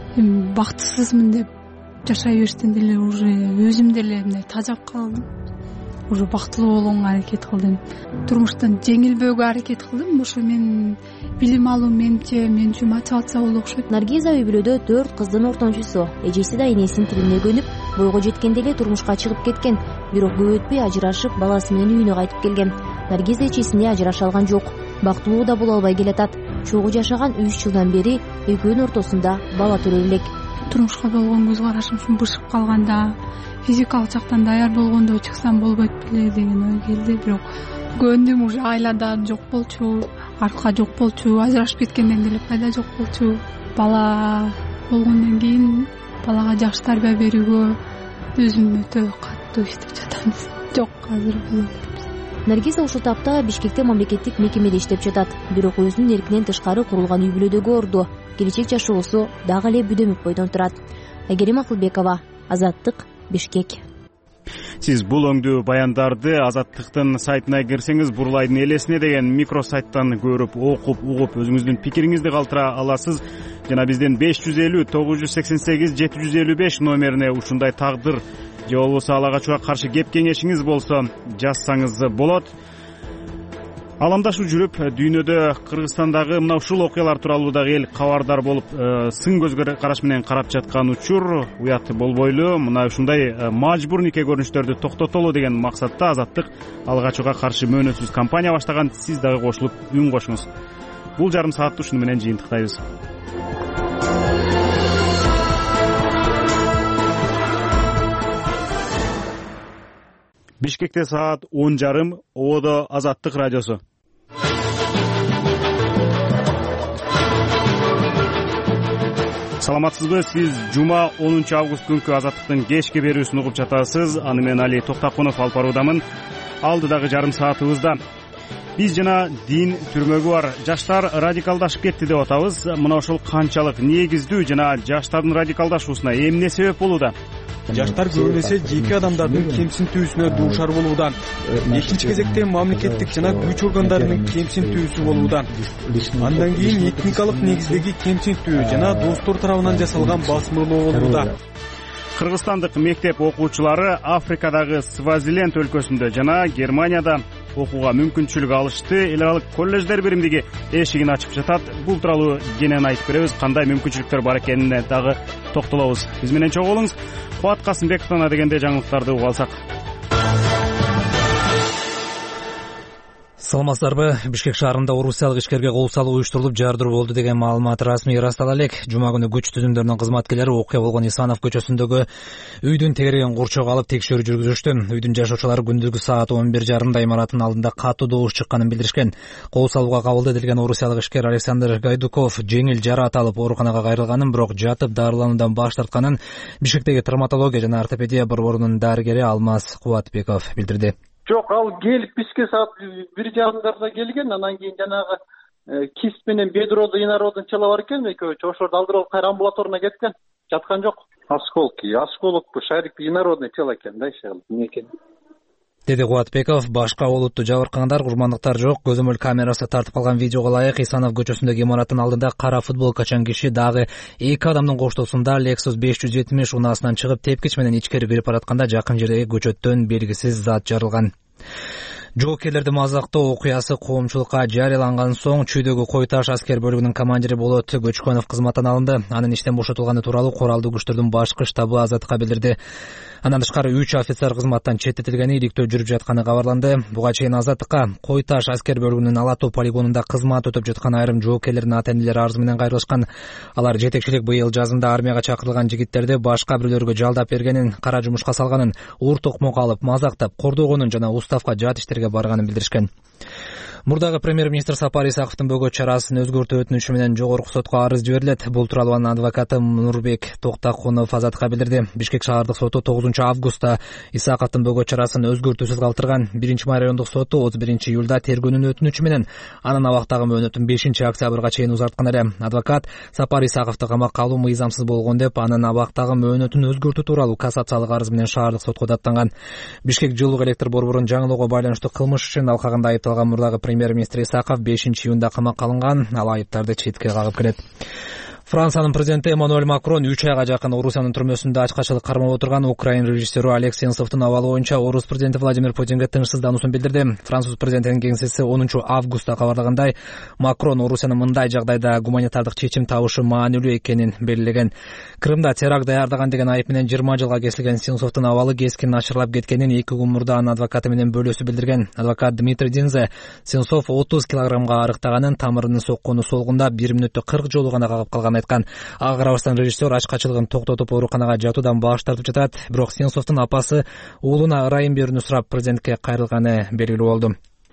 S3: бактысызмын деп жашай берсем деле уже өзүм деле мындай тажап калдым. Уже бактылуу болгонго аракет кылдым. Турмуштан жеңилбөөгө аракет кылдым. Ошо мен билим алуу мен үчүн мотивация болду окшойт.
S16: Наргиза үй бүлөдө 4 кыздын ортончусу. Эжеси да энесинин тилине көнүп, бойго жеткенде эле турмушка чыгып кеткен. Бирок көп өтпөй ажырашып, баласы менен үйүнө кайтып келген. Наргиза эчесинде ажыраша алган жок. Бактылуу да боло албай келатат. Чогуу жашаган 3 жылдан бери экөөнүн ортосунда бала төрөлө элек.
S3: Турмушка болгон көз карашым ушун бышып калганда, физикалык жактан даяр болгондо чыксам болбойт беле деген ой келди. Бирок көндүм, уже айлада жок болчу, арка жок болчу, ажырашып кеткенден деле пайда жок болчу. Бала болгондон кийин балага жакшы тарбия берүүгө өзүм өтө катуу иштеп жатамыз. Жок, азыр боло беребиз.
S16: Наргиза ушул тапта Бишкекте мамлекеттик мекемеде иштеп жатат. Бирок өзүнүн эркинен тышкары курулган үй бүлөдөгү орду, келечек жашоосу дагы эле бүдөмөк бойдон турат. Айгерим Акылбекова, Азаттык, Бишкек.
S1: Сиз бул өңдүү баяндарды Азаттыктын сайтына кирсеңиз, Бурлайдын элесине деген микро сайттан көрүп, окуп, угуп, өзүңүздүн пикириңизди калтыра аласыз. Жана бизден 550 988 755 номерине ушундай тагдыр же болбосо ала качууга каршы кеп кеңешиңиз болсо жазсаңыз болот. Аламдашуу жүрүп, дүйнөдө Кыргызстандагы мына ушул окуялар тууралуу дагы эл кабардар болуп, сын көз караш менен карап жаткан учур. Уят болбойлу, мына ушундай мажбур нике көрүнүштөрдү токтотолу деген максатта Азаттык ала качууга каршы мөөнөтсүз кампания баштаган. Сиз дагы кошулуп үн кошуңуз. Бул жарым саатты ушуну менен жыйынтыктайбыз. Бишкекте саат 10:30, Ободо Азаттык радиосу. Саламатсызбы, сиз жума 10 август күнкү Азаттыктын кечки берүүсүн угуп жатасыз. Аны мен Али Токтакунов алып баруудамын. Алдыдагы жарым саатыбызда биз жана дин түрмөгү бар жаштар радикалдашып кетти деп атабыз. Мына ошол канчалык негиздүү жана жаштардын радикалдашуусуна эмне себеп болууда?
S17: Жаштар көп эсе жеке адамдардын кемсинтүүсүнө дуушар болуудан, экинчи кезекте мамлекеттик жана күч органдарынын кемсинтүүсү болуудан, андан кийин этникалык негиздеги кемсинтүү жана достор тарабынан жасалган басмырлоо болууда.
S1: Кыргызстандык мектеп окуучулары Африкадагы Свазиленд өлкөсүндө жана Германияда окууга мүмкүнчүлүк алышты. Эл аралык коллеждер биримдиги эшигин ачып жатат. Бул тууралуу кенен айтып беребиз. Кандай мүмкүнчүлүктөр бар экенине дагы токтолобуз. Биз менен чогуу болуңуз. Кубат Касымбековдон дегенде жаңылыктарды угуп алсак.
S4: Саламатсыздарбы? Бишкек шаарында орусиялык ишкерге кол салуу уюштурулуп, жардыруу болду деген маалымат расмий ырастала элек. Жума күнү күч түзүмдөрүнүн кызматкерлери окуя болгон Исанов көчөсүндөгү үйдүн тегереген курчоого алып текшерүү жүргүзүштү. Үйдүн жашоочулары күндүзгү саат 11:30 имараттын алдында катуу добуш чыкканын билдиришкен. Кол салууга кабыл эдилген орусиялык ишкер Александр Гайдуков жеңил жараат алып ооруканага кайрылганын, бирок жатып дарылануудан баш тартканын Бишкектеги травматология жана ортопедия борборунун дарыгери Алмаз Кубатбеков билдирди.
S9: Жок, ал келип бизге саат 1:30 келген. Анан кийин жанагы кист менен бедроду, инародун чала бар экен, экөө ошорду алдырып кайра амбулаторуна кеткен. Жаткан жок. Осколокпу, шарик инародный тела экен да, иши эмне экен.
S4: Деди Кубатбеков. Башка олуттуу жабыркагандар, курмандыктар жок. Көзөмөл камерасы тартып калган видеого ылайык Исанов көчөсүндөгү имараттын алдында кара футболка чаң киши дагы 2 адамдын коштоосунда Lexus 570 унаасынан чыгып тепкич менен ичкери кирип баратканда жакын жердеги көчөттөн белгисиз зат жарылган. Жоокерлерди мазактоо окуясы коомчулукка жарыяланган соң Чүйдөгү Кой Таш аскер бөлүгүнүн командири Болот Көчкөнов кызматтан алынды. Анын иштен бошотулганы тууралуу куралдуу күчтөрдүн башкы штабы Азаттыкка билдирди. Андан тышкары 3 офицер кызматтан четтетилгени, иликтөө жүрүп жатканы кабарланды. Буга чейин Азаттыкка Кой Таш аскер бөлүгүнүн Ала Тоо полигонунда кызмат өтөп жаткан айрым жоокерлердин ата-энелери арыз менен кайрылышкан. Алар жетекчилик быйыл жазында армияга чакырылган жигиттерди башка бирөөлөргө жалдап бергенин, кара жумушка салганын, ур токмок алып мазактап, кордогонун жана уставка жат иштерге барганын билдиришкен. Мурдагы премьер-министр Сапар Исаковдун бөгөт чарасын өзгөртүү өтүнүчү менен жогорку сотко арыз жиберилет. Бул тууралуу анын адвокаты Нурбек Токтакунов Азаттыкка билдирди. Бишкек шаардык соту 9 августта Исаковдун бөгөт чарасын өзгөртүүсүз калтырган. 1-май райондук соту 31 июлда тергөөнүн өтүнүчү менен анын абактагы мөөнөтүн 5-октябрга чейин узарткан эле. Адвокат Сапар Исаковду камакка алуу мыйзамсыз болгон деп анын абактагы мөөнөтүн өзгөртүү тууралуу кассациялык арыз менен шаардык сотко даттанган. Бишкек жылуулук электр борборун жаңылоого байланыштуу кылмыш үчүн алкагында айыпталган мурдагы премьер-министр Исаков 5-июнда камакка алынган. Ал айыптарды четке кагып келет. Франциянын президенти Эммануэль Макрон 3 айга жакын Орусиянын түрмөсүндө ачкачылык кармап отырган Украин режиссеру Олег Сенцовдун абалы боюнча Орус президенти Владимир Путинге тынчсыздануусун билдирди. Француз президентинин кеңсеси 10 августта кабарлагандай, Макрон Орусиянын мындай жагдайда гуманитардык чечим табышы маанилүү экенин белгилеген. Крымда теракт даярдаган деген айып менен 20 жылга кесилген Сенцовдун абалы кескин начарлап кеткенин 2 күн мурда анын адвокаты менен бөлөсү билдирген. Адвокат Дмитрий Динзе Сенцов 30 килограммга арыктаганын, тамырынын соккону солгунда 1 мүнөттө 40 жолу гана кагып калганын айткан. Ага карабастан режиссер ачкачылыгын токтотуп ооруканага жатуудан баш тартып жатат. Бирок Сенцовдун апасы уулуна ырайым берүүнү сурап президентке кайрылганы белгилүү болду.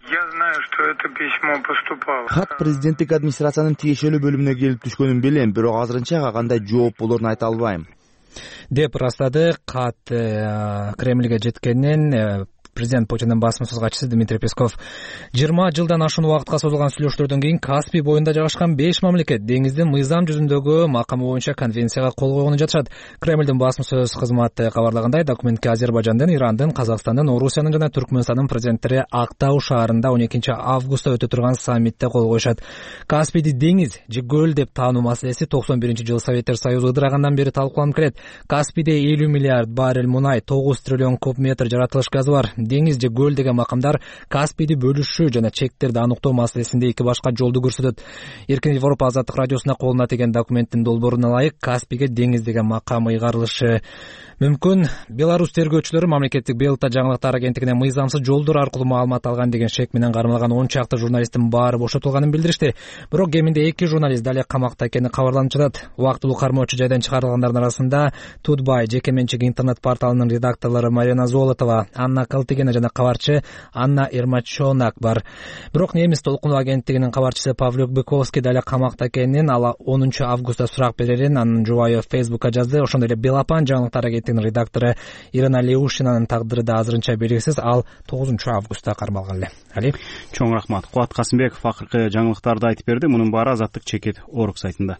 S7: Хат президенттик администрациянын тиешелүү бөлүмүнө келип түшкөнүн билем, бирок азырынча ага кандай жооп болоорун айта албайм
S4: деп ырастады. Кат Кремльге жеткенин Президент Путиндин басма сөз катчысы Дмитрий Песков 20 жылдан ашуун убакытка созулган сүйлөшүүлөрдөн кийин Каспий боюнда жайгашкан 5 мамлекет деңиздин мыйзам жүзүндөгү макамы боюнча конвенцияга кол койгону жатышат. Кремлдин басма сөз кызматы кабарлагандай, документке Азербайжандын, Ирандын, Казакстандын, Орусиянын жана Түркмөнстандын президенттери Актау шаарында 12 августта өтө турган саммитте кол коюшат. Каспийди деңиз же көл деп таануу маселеси 91-жылы Советтер Союзу ыдырагандан бери талкууланып келет. Каспийде 50 миллиард баррель мунай, 9 триллион куб метр жаратылыш газы бар. Деңиз же көл деген макамдар Каспийди бөлүшүү жана чектерди аныктоо маселесинде эки башка жолду көрсөтөт. Эркин Европа азаттык радиосуна колуна тийген документтин долбооруна ылайык Каспийге деңиз деген макам ыйгарылышы мүмкүн. Беларусь тергөөчүлөрү мамлекеттик БЛТ жаңылыктар агенттигине мыйзамсыз жолдор аркылуу маалымат алган деген шек менен кармалган 10 чакты журналисттин баары бошотулганын билдиришти. Бирок кеминде 2 журналист дали камакта экени кабарланып жатат. Убактылуу кармоочу жайдан чыгарылгандардын арасында Тутбай жеке менчик интернет порталынын редакторлору Марина Золотова, Анна Калтыгина жана кабарчы Анна Эрмачонак бар. Бирок немис толкунуу агенттигинин кабарчысы Павлюк Быковский дали камакта экенин, ала 10 августта сурак берерин анын жубайы Фейсбукка жазды. Ошондой эле Белапан жаңылыктар агенттигинин редактору Ирина Леушинанын тагдыры да азырынча белгисиз. Ал 9 августта кармалган эле. Али
S1: чоң рахмат. Кубат Касымбеков акыркы жаңылыктарды айтып берди. Мунун баары Азаттык чекит Орг сайтында.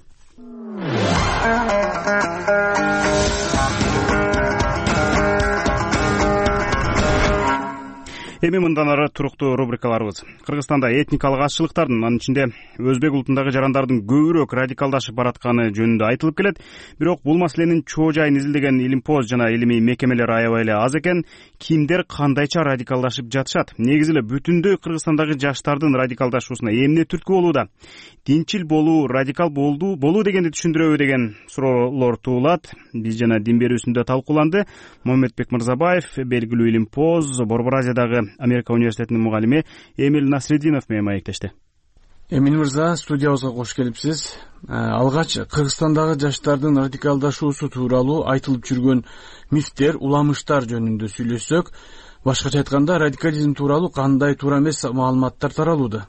S1: Эми мындан ары туруктуу рубрикаларыбыз. Кыргызстанда этникалык азчылыктардын, анын ичинде өзбек улутундагы жарандардын көбүрөөк радикалдашып баратканы жөнүндө айтылып келет. Бирок бул маселенин чоо жайын изилдеген илимпоз жана илимий мекемелер аябай эле аз экен. Кимдер кандайча радикалдашып жатышат? Негизи эле бүтүндөй Кыргызстандагы жаштардын радикалдашуусуна эмне түрткү болууда? Динчил болуу, радикал болуу дегенди түшүндүрөбү деген суроолор туулат. Биз жана дин берүүсүндө талкууланды. Момедбек Мырзабаев, белгилүү илимпоз, Борбор Азиядагы Америка университетинин мугалими Эмил Насреддинов менен маектешти.
S18: Эмил мырза, студиябызга кош келипсиз. Алгач Кыргызстандагы жаштардын радикалдашуусу тууралуу айтылып жүргөн мифтер, уламыштар жөнүндө сүйлөшсөк, башкача айтканда радикализм тууралуу кандай туура эмес маалыматтар таралууда?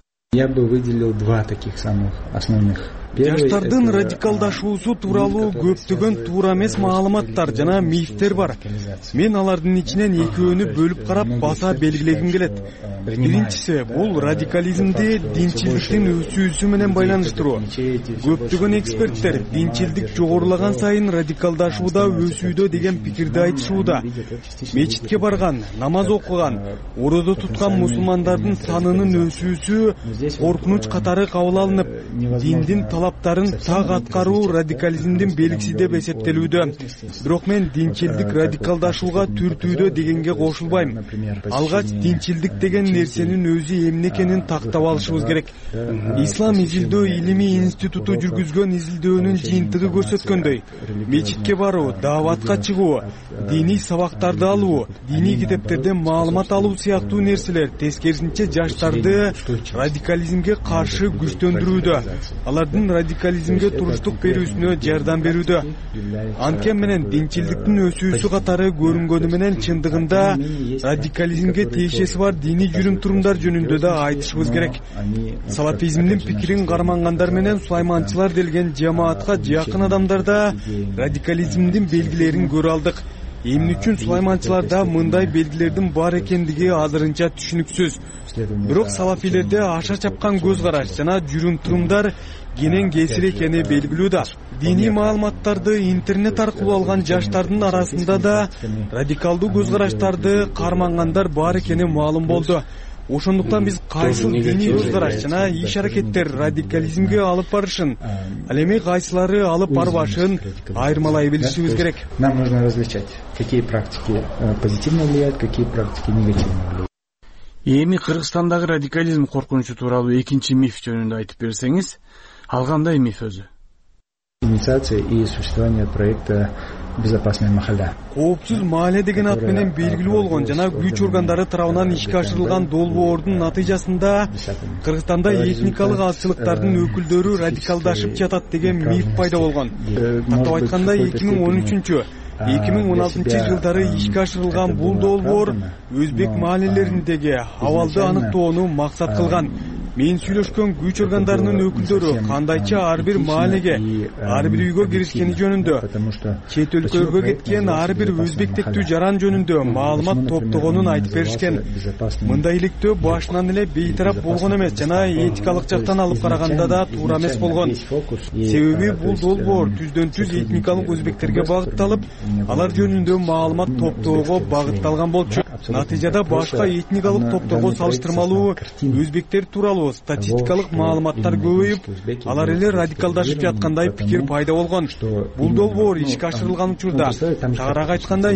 S19: Я бы выделил два таких самых основных.
S17: Жаштардын радикалдашуусу тууралуу көптөгөн туура эмес маалыматтар жана мифтер бар. Мен алардын ичинен экөөнү бөлүп карап баса белгилегим келет. Биринчиси бул радикализмди динчилдиктин өсүүсү менен байланыштыруу. Көптөгөн эксперттер динчилдик жогорулаган сайын радикалдашууда өсүүдө деген пикирди айтышууда. Мечитке барган, намаз окуган, орозо туткан мусулмандардын санынын өсүүсү коркунуч катары кабыл алынып, диндин талаптарын так аткаруу радикализмдин белгиси деп эсептелүүдө. Бирок мен динчилдик радикалдашууга түртүүдө дегенге кошулбайм. Алгач динчилдик деген нерсенин өзү эмне экенин тактап алышыбыз керек. Ислам изилдөө илимий институту жүргүзгөн изилдөөнүн жыйынтыгы көрсөткөндөй, мечитке баруу, дааватка чыгуу, диний сабактарды алуу, диний китептерден маалымат алуу сыяктуу нерселер тескерисинче жаштарды радикализмге каршы күчтөндүрүүдө, алардын радикализмге туруштук берүүсүнө жардам берүүдө. Анткени менен динчилдиктин өсүүсү катары көрүнгөнү менен чындыгында радикализмге тиешеси бар диний жүрүм-турумдар жөнүндө да айтышыбыз керек. Салафизмдин пикирин кармангандар менен сулайманчылар делген жамаатка жакын адамдарда радикализмдин белгилерин көрө алдык. Эмне үчүн сулайманчыларда мындай белгилердин бар экендиги азырынча түшүнүксүз. Бирок салафилерде аша чапкан көз караш жана жүрүм-турумдар кенен кесир экени белгилүү да. Диний маалыматтарды интернет аркылуу алган жаштардын арасында да радикалдуу көз караштарды кармангандар бар экени маалым болду. Ошондуктан биз кайсыл диний көз караш жана иш-аракеттер радикализмге алып барышын, ал эми кайсылары алып барбашын айырмалай билишибиз керек.
S19: Нам нужно различать, какие практики позитивно влияют, какие практики негативно влияют.
S18: Эми Кыргызстандагы радикализм коркунучу тууралуу экинчи миф жөнүндө айтып берсеңиз, ал кандай миф өзү?
S19: Инициация и существование проекта «Безопасная махалла».
S17: Коопсуз маале деген ат менен белгилүү болгон жана күч органдары тарабынан ишке ашырылган долбоордун натыйжасында Кыргызстанда этникалык азчылыктардын өкүлдөрү радикалдашып жатат деген миф пайда болгон. Тактап айтканда 2013-2016 жылдары ишке ашырылган бул долбоор өзбек маалелериндеги абалды аныктоону максат кылган. мен сүйлөшкөн күч органдарынын өкүлдөрү кандайча ар бир маанеге, ар бир үйгө киришкени жөнүндө, чет өлкөлөргө кеткен ар бир өзбектектүү жаран жөнүндө маалымат топтогонун айтып беришкен. Мындай иликтөө башынан эле бейтарап болгон эмес жана этикалык жактан алып караганда да туура эмес болгон. Себеби бул долбоор түздөн-түз этникалык өзбектерге багытталып, алар жөнүндө маалымат топтоого багытталган болчу. Натыйжада башка этникалык топторго салыштырмалуу өзбектер тууралуу статистикалык маалыматтар көбөйүп, алар эле радикалдашып жаткандай пикир пайда болгон. Бул долбоор ишке ашырылган учурда, тагыраак айтканда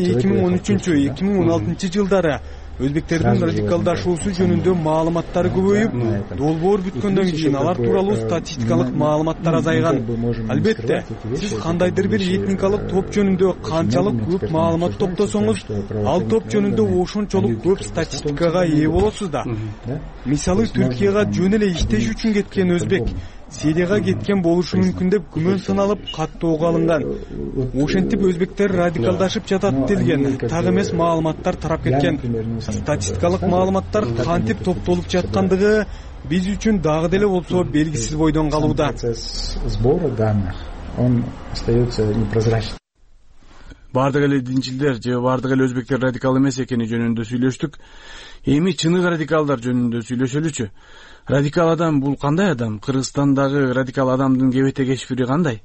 S17: 2013-2016 жылдары өзбектердин радикалдашуусу жөнүндө маалыматтары көбөйүп, долбоор бүткөндөн кийин алар тууралуу статистикалык маалыматтар азайган. Албетте, сиз кандайдыр бир этникалык топ жөнүндө канчалык көп маалымат топтосоңуз, ал топ жөнүндө ошончолук көп статистикага ээ болосуз да. Мисалы, Түркияга жөн эле иштеш үчүн кеткен өзбек Сирияга кеткен болушу мүмкүн деп күмөн саналып каттоого алынган. Ошентип өзбектер радикалдашып жатат делген так эмес маалыматтар тарап кеткен. Статистикалык маалыматтар кантип топтолуп жаткандыгы биз үчүн дагы деле болсо белгисиз бойдон калууда.
S19: Сбора данных, он остается непрозрачным.
S18: Бардык эле динчилдер же бардык эле өзбектер радикал эмес экени жөнүндө сүйлөштүк. Эми чыныгы радикалдар жөнүндө сүйлөшөлүчү. Радикал адам бул кандай адам? Кыргызстандагы радикал адамдын кебете кешпири кандай?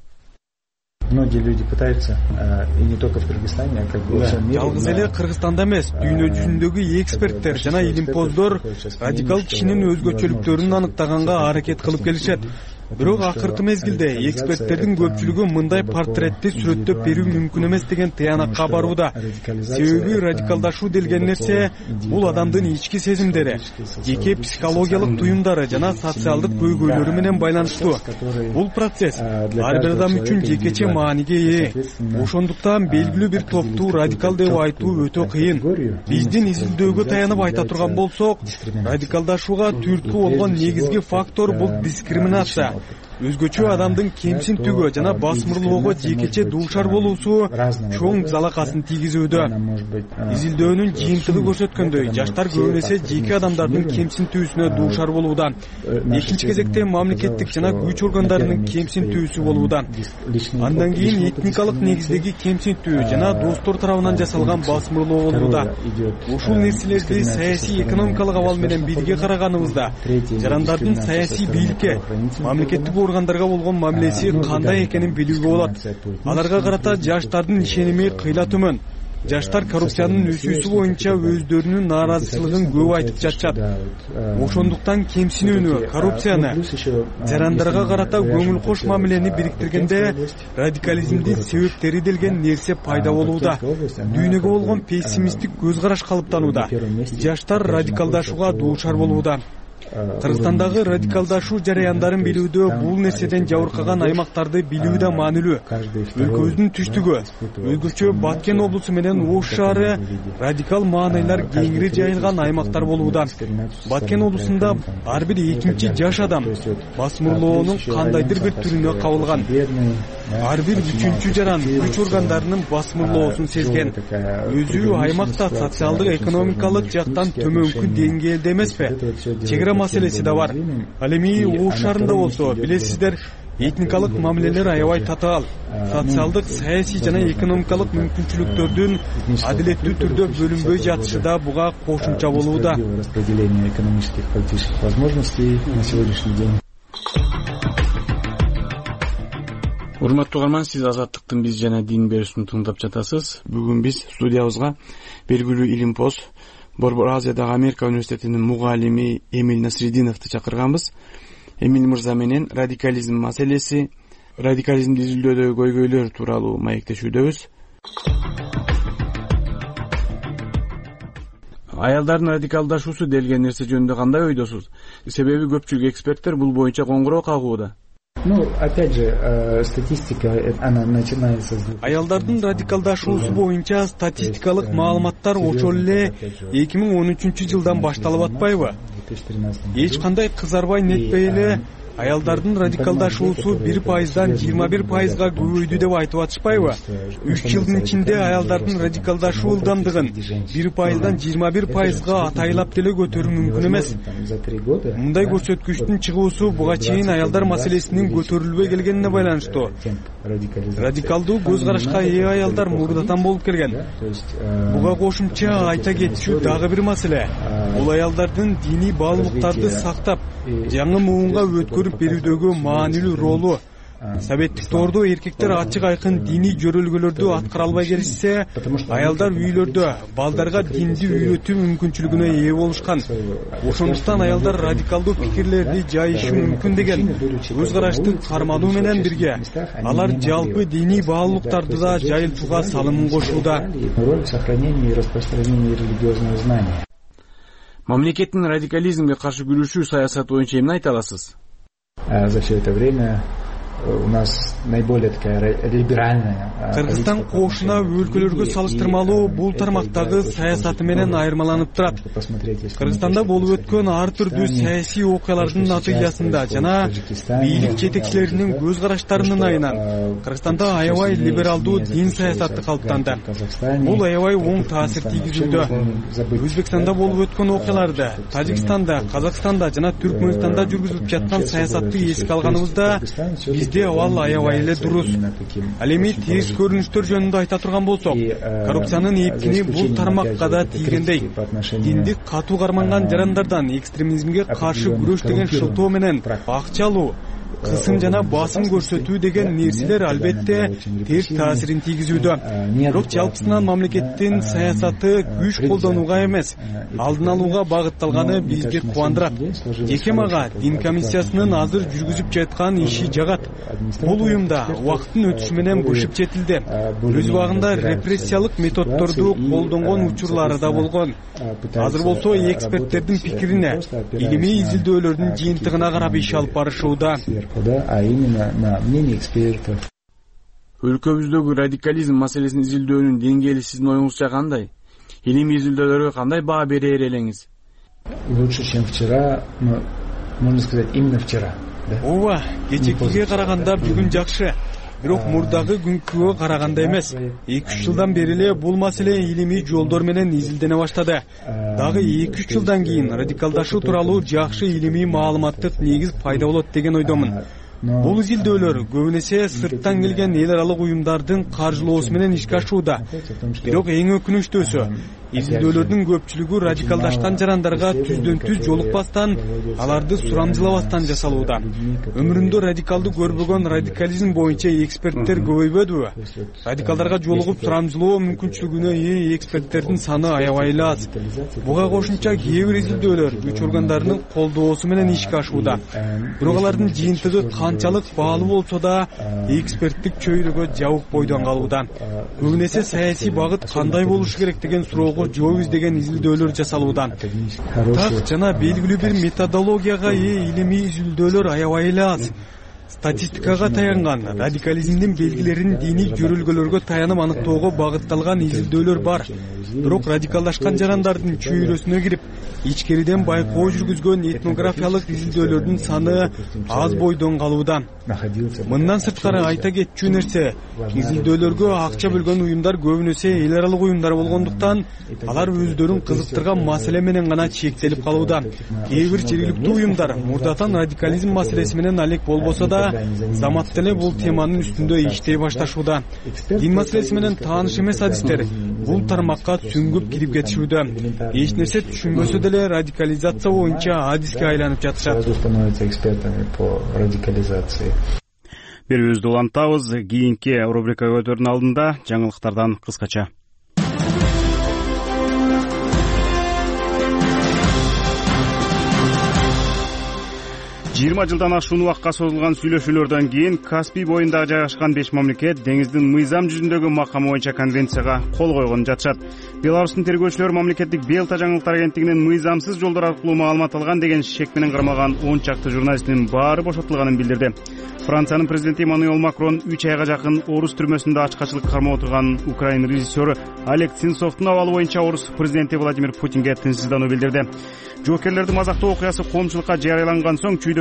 S19: Многие люди пытаются, и не только в Кыргызстане, а как бы во всем мире.
S17: Жалгыз эле Кыргызстанда эмес, дүйнө жүзүндөгү эксперттер жана илимпоздор радикал кишинин өзгөчөлүктөрүн аныктаганга аракет кылып келишет. Бирок акыркы мезгилде эксперттердин көпчүлүгү мындай портретти сүрөттөп берүү мүмкүн эмес деген тыянакка барууда. Себеби радикалдашуу делген нерсе бул адамдын ички сезимдери, жеке психологиялык туюмдары жана социалдык көйгөйлөрү менен байланыштуу. Бул процесс ар бир адам үчүн жекече мааниге ээ. Ошондуктан белгилүү бир топту радикал деп айтуу өтө кыйын. Биздин изилдөөгө таянып айта турган болсок, радикалдашууга түрткү болгон негизги фактор бул дискриминация. Өзгөчө адамдын кемсинтүүгө жана басмырлоого жекече дуушар болуусу чоң залакасын тийгизүүдө. Изилдөөнүн жыйынтыгы көрсөткөндөй, жаштар көбүн эсе жеке адамдардын кемсинтүүсүнө дуушар болууда. Экинчи кезекте мамлекеттик жана күч органдарынын кемсинтүүсү болууда. Андан кийин этникалык негиздеги кемсинтүү жана достор тарабынан жасалган басмырлоо болууда. Ушул нерселерди саясий экономикалык абал менен бирге караганыбызда, жарандардын саясий бийликке, мамлекеттик органдарга болгон мамилеси кандай экенин билүүгө болот. Аларга карата жаштардын ишеними кыйла төмөн. Жаштар коррупциянын өсүүсү боюнча өздөрүнүн нааразычылыгын көп айтып жатышат. Ошондуктан кемсинүүнү, коррупцияны, жарандарга карата көңүл кош мамилени бириктиргенде радикализмдин себептери делген нерсе пайда болууда. Дүйнөгө болгон пессимисттик көз караш калыптанууда. Жаштар радикалдашууга дуушар болууда. Кыргызстандагы радикалдашуу жараяндарын билүүдө бул нерседен жабыркаган аймактарды билүү да маанилүү. Өлкөбүздүн түштүгү, өзгөчө Баткен облусу менен Ош шаары радикал маанайлар кеңири жайылган аймактар болууда. Баткен облусунда ар бир экинчи жаш адам басмырлоонун кандайдыр бир түрүнө кабылган. Ар бир үчүнчү жаран күч органдарынын басмырлоосун сезген. Өзү аймакта социалдык экономикалык жактан төмөнкү деңгээлде эмеспи? Чегара маселеси да бар. Ал эми Ош шаарында болсо, билесиздер, этникалык мамилелер аябай татаал. Социалдык, саясий жана экономикалык мүмкүнчүлүктөрдүн адилеттүү түрдө бөлүнбөй жатышы да буга кошумча болууда.
S19: Распределение экономических и политических возможностей на сегодняшний день.
S18: Урматтуу угарман, сиз Азаттыктын биз жана дин берүүсүн тыңдап жатасыз. Бүгүн биз студиябызга белгилүү илимпоз, Борбор Азиядагы Америка университетинин мугалими Эмиль Насреддиновду чакырганбыз. Эмиль мырза менен радикализм маселеси, радикализмди изилдөөдөгү көйгөйлөр тууралуу маектешүүдөбүз. Аялдардын радикалдашуусу делген нерсе жөнүндө кандай ойдосуз? Себеби көпчүлүк эксперттер бул боюнча коңгуроо кагууда.
S19: Ну, опять же, статистика, она начинается с...
S17: Аялдардын радикалдашуусу боюнча статистикалык маалыматтар ошол эле 2013 жылдан башталып атпайбы? Эч кандай кызарбай нетпей эле аялдардын радикалдашуусу 1%дан 21%га көбөйдү деп айтып атышпайбы? 3 жылдын ичинде аялдардын радикалдашуу ылдамдыгын 1%дан 21%га атайлап деле көтөрүү мүмкүн эмес. Мындай көрсөткүчтүн чыгуусу буга чейин аялдар маселесинин көтөрүлбөй келгенине байланыштуу. Радикалдуу көз карашка ээ аялдар мурдатан болуп келген. Буга кошумча айта кетчү дагы бир маселе. Бул аялдардын диний баалуулуктарды сактап, жаңы муунга өткөрүп берүүдөгү маанилүү ролу. Советтик доордо эркектер ачык айкын диний жөрөлгөлөрдү аткара албай келишсе, аялдар үйлөрдө балдарга динди үйрөтүү мүмкүнчүлүгүнө ээ болушкан. Ошондуктан аялдар радикалдуу пикирлерди жайышы мүмкүн деген көз карашты кармануу менен бирге алар жалпы диний баалуулуктарды да жайылтууга салымын кошууда.
S18: Мамлекеттин радикализмге каршы күрөшүү саясаты боюнча эмне айта аласыз?
S19: За все это время у нас наиболее такая либеральная.
S17: Кыргызстан кошуна өлкөлөргө салыштырмалуу бул тармактагы саясаты менен айырмаланып турат. Кыргызстанда болуп өткөн ар түрдүү саясий окуялардын натыйжасында жана бийлик жетекчилеринин көз караштарынын айынан Кыргызстанда аябай либералдуу дин саясаты калыптанды. Бул аябай оң таасир тийгизүүдө. Өзбекстанда болуп өткөн окуяларды, Тажикстанда, Казакстанда жана Түркмөнстанда жүргүзүлүп жаткан саясатты эске алганыбызда бизде абал аябай эле дурус. Ал эми терс көрүнүштөр жөнүндө айта турган болсок, коррупциянын эпкини бул тармакка да тийгендей. Динди катуу карманган жарандардан экстремизмге каршы күрөш деген шылтоо менен акча алуу, кысым жана басым көрсөтүү деген нерселер албетте терс таасирин тийгизүүдө. Бирок жалпысынан мамлекеттин саясаты күч колдонууга эмес, алдын алууга багытталганы бизди кубандырат. Жеке мага дин комиссиясынын азыр жүргүзүп жаткан иши жагат. Бул уюмда убакыттын өтүшү менен бышып жетилди. Өз убагында репрессиялык методдорду колдонгон учурлары да болгон. Азыр болсо эксперттердин пикирине, илимий изилдөөлөрдүн жыйынтыгына карап иш алып барышууда.
S19: А именно на мнение экспертов.
S18: Өлкөбүздөгү радикализм маселесин изилдөөнүн деңгээли сиздин оюңузча кандай? Илимий изилдөөлөргө кандай баа берер элеңиз?
S19: Лучше, чем вчера, но можно сказать именно вчера.
S17: Ооба, кечекиге караганда бүгүн жакшы. Бирок мурдагы күнгө караганда эмес. 2-3 жылдан бери эле бул маселе илимий жолдор менен изилдене баштады. Дагы 2-3 жылдан кийин радикалдашуу тууралуу жакшы илимий маалыматтык негиз пайда болот деген ойдомун. Бул изилдөөлөр көбүн эсе сырттан келген эл аралык уюмдардын каржылоосу менен ишке ашууда. Бирок эң өкүнүчтүүсү, изилдөөлөрдүн көпчүлүгү радикалдашкан жарандарга түздөн түз жолукпастан, аларды сурамжылабастан жасалууда. Өмүрүндө радикалды көрбөгөн радикализм боюнча эксперттер көбөйбөдүбү? Радикалдарга жолугуп сурамжылоо мүмкүнчүлүгүнө ээ эксперттердин саны аябай эле аз. Буга кошумча кээ бир изилдөөлөр күч органдарынын колдоосу менен ишке ашууда. Бирок алардын жыйынтыгы канчалык баалуу болсо да, эксперттик чөйрөгө жабык бойдон калууда. Көбүн эсе саясий багыт кандай болушу керек деген суроого жооп издеген изилдөөлөр жасалууда. Так жана белгилүү бир методологияга ээ илимий изилдөөлөр аябай эле аз. Статистикага таянган, радикализмдин белгилерин диний жөрөлгөлөргө таянып аныктоого багытталган изилдөөлөр бар. Бирок радикалдашкан жарандардын чөйрөсүнө кирип, ичкериден байкоо жүргүзгөн этнографиялык изилдөөлөрдүн саны аз бойдон калууда. Мындан сырткары айта кетчү нерсе, изилдөөлөргө акча бөлгөн уюмдар көбүн эсе эл аралык уюмдар болгондуктан, алар өздөрүн кызыктырган маселе менен гана чектелип калууда. Кээ бир жергиликтүү уюмдар мурдатан радикализм маселеси менен алек болбосо да, замат деле бул теманын үстүндө иштей башташууда. Дин маселеси менен тааныш эмес адистер бул тармакка сүңгүп кирип кетишүүдө. Эч нерсе түшүнбөсө деле радикализация боюнча адиске айланып жатышат.
S1: Берүүбүздү улантабыз. Кийинки рубрикага өтөрдүн алдында жаңылыктардан кыскача. 20 жылдан ашуун убакка созулган сүйлөшүүлөрдөн кийин Каспий боюнда жайгашкан 5 мамлекет деңиздин мыйзам жүзүндөгү макамы боюнча конвенцияга кол койгонун жатышат. Беларустун тергөөчүлөрү мамлекеттик Белта жаңылыктар агенттигинин мыйзамсыз жолдор аркылуу маалымат алган деген шек менен кармалган 10 чакты журналисттин баары бошотулганын билдирди. Франциянын президенти Эммануэль Макрон 3 айга жакын Орус түрмөсүндө ачкачылык кармап отурган Украин режиссеру Олег Сенцовдун абалы боюнча Орус президенти Владимир Путинге тынчсыздануу билдирди. Жоокерлердин мазактоо окуясы коомчулукка жарыяланган соң чүйдөгү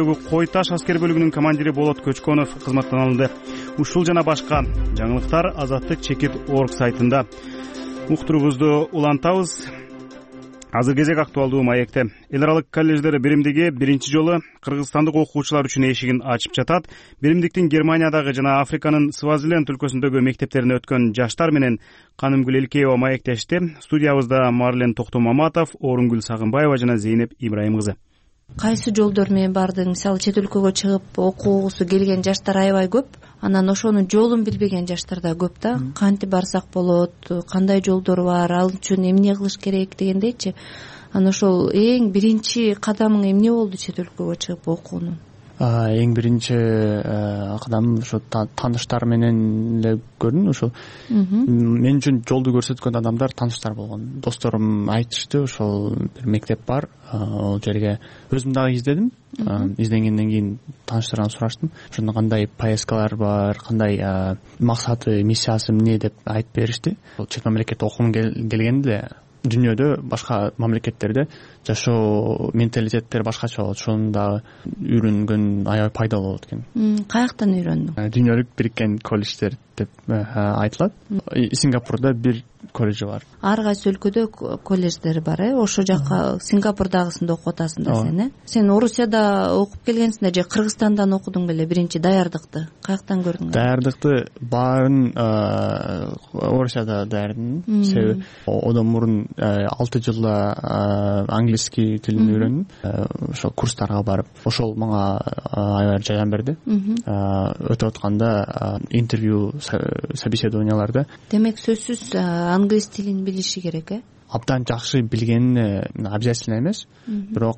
S1: өлкөсүндөгү Кой Таш аскер бөлүгүнүн командири Болот Көчкөнов кызматтан алынды. Ушул жана башка жаңылыктар Азаттык чекит орг сайтында. Уктуруубузду улантабыз. Азыр кезек актуалдуу маекте. Эл аралык колледждер биримдиги биринчи жолу кыргызстандык окуучулар үчүн эшигин ачып жатат. Биримдиктин Германиядагы жана Африканын Свазиленд өлкөсүндөгү мектептерине өткөн жаштар менен Канымгүл Элкеева маектешти. Студиябызда Марлен Токтомаматов, Орунгүл Сагынбаева жана Зейнеп Ибраим кызы.
S20: Кайсы жолдор менен бардың? Мисалы чет өлкөгө чыгып окугусу келген жаштар аябай көп. Анан ошонун жолун билбеген жаштар да көп да. Кантип барсак болот, кандай жолдор бар, ал үчүн эмне кылыш керек дегендейчи. Анан ошол эң биринчи кадамың эмне болду чет өлкөгө чыгып окуунун?
S21: Эң биринчи кадам ошо тааныштар менен эле көрдүм. Ошол мен үчүн жолду көрсөткөн адамдар тааныштар болгон. Досторум айтышты, ошол бир мектеп бар, ал жерге өзүм дагы издедим. Издегенден кийин тааныштардан сураштым. Ошондо кандай поездкалар бар, кандай максаты, миссиясы эмне деп айтып беришти. Чет мамлекетте окугум келгенде дүйнөдө башка мамлекеттерде жашоо менталитеттери башкача болот. Ошону дагы үйрөнгөн аябай пайдалуу болот экен.
S20: Каяктан үйрөндүң?
S21: Дүйнөлүк бириккен колледждер деп айтылат. Сингапурда бир колледж бар.
S20: Ар кайсы өлкөдө колледждер бар, Ошо жака Сингапурдагысында окуп атасың да сен, Сен Орусияда окуп келгенсиң да же Кыргызстандан окудуң беле биринчи даярдыкты? Каяктан көрдүң?
S21: Даярдыкты баарын Орусияда даярдым. Себеби одан мурун 6 жылда английский тилин үйрөндүм. Ошол курстарга барып, ошол мага аябай жардам берди. Өтүп атканда интервью, собеседованияларда.
S20: Демек сөзсүз англис тилин билиши керек,
S21: Абдан жакшы билгени обязательно эмес, бирок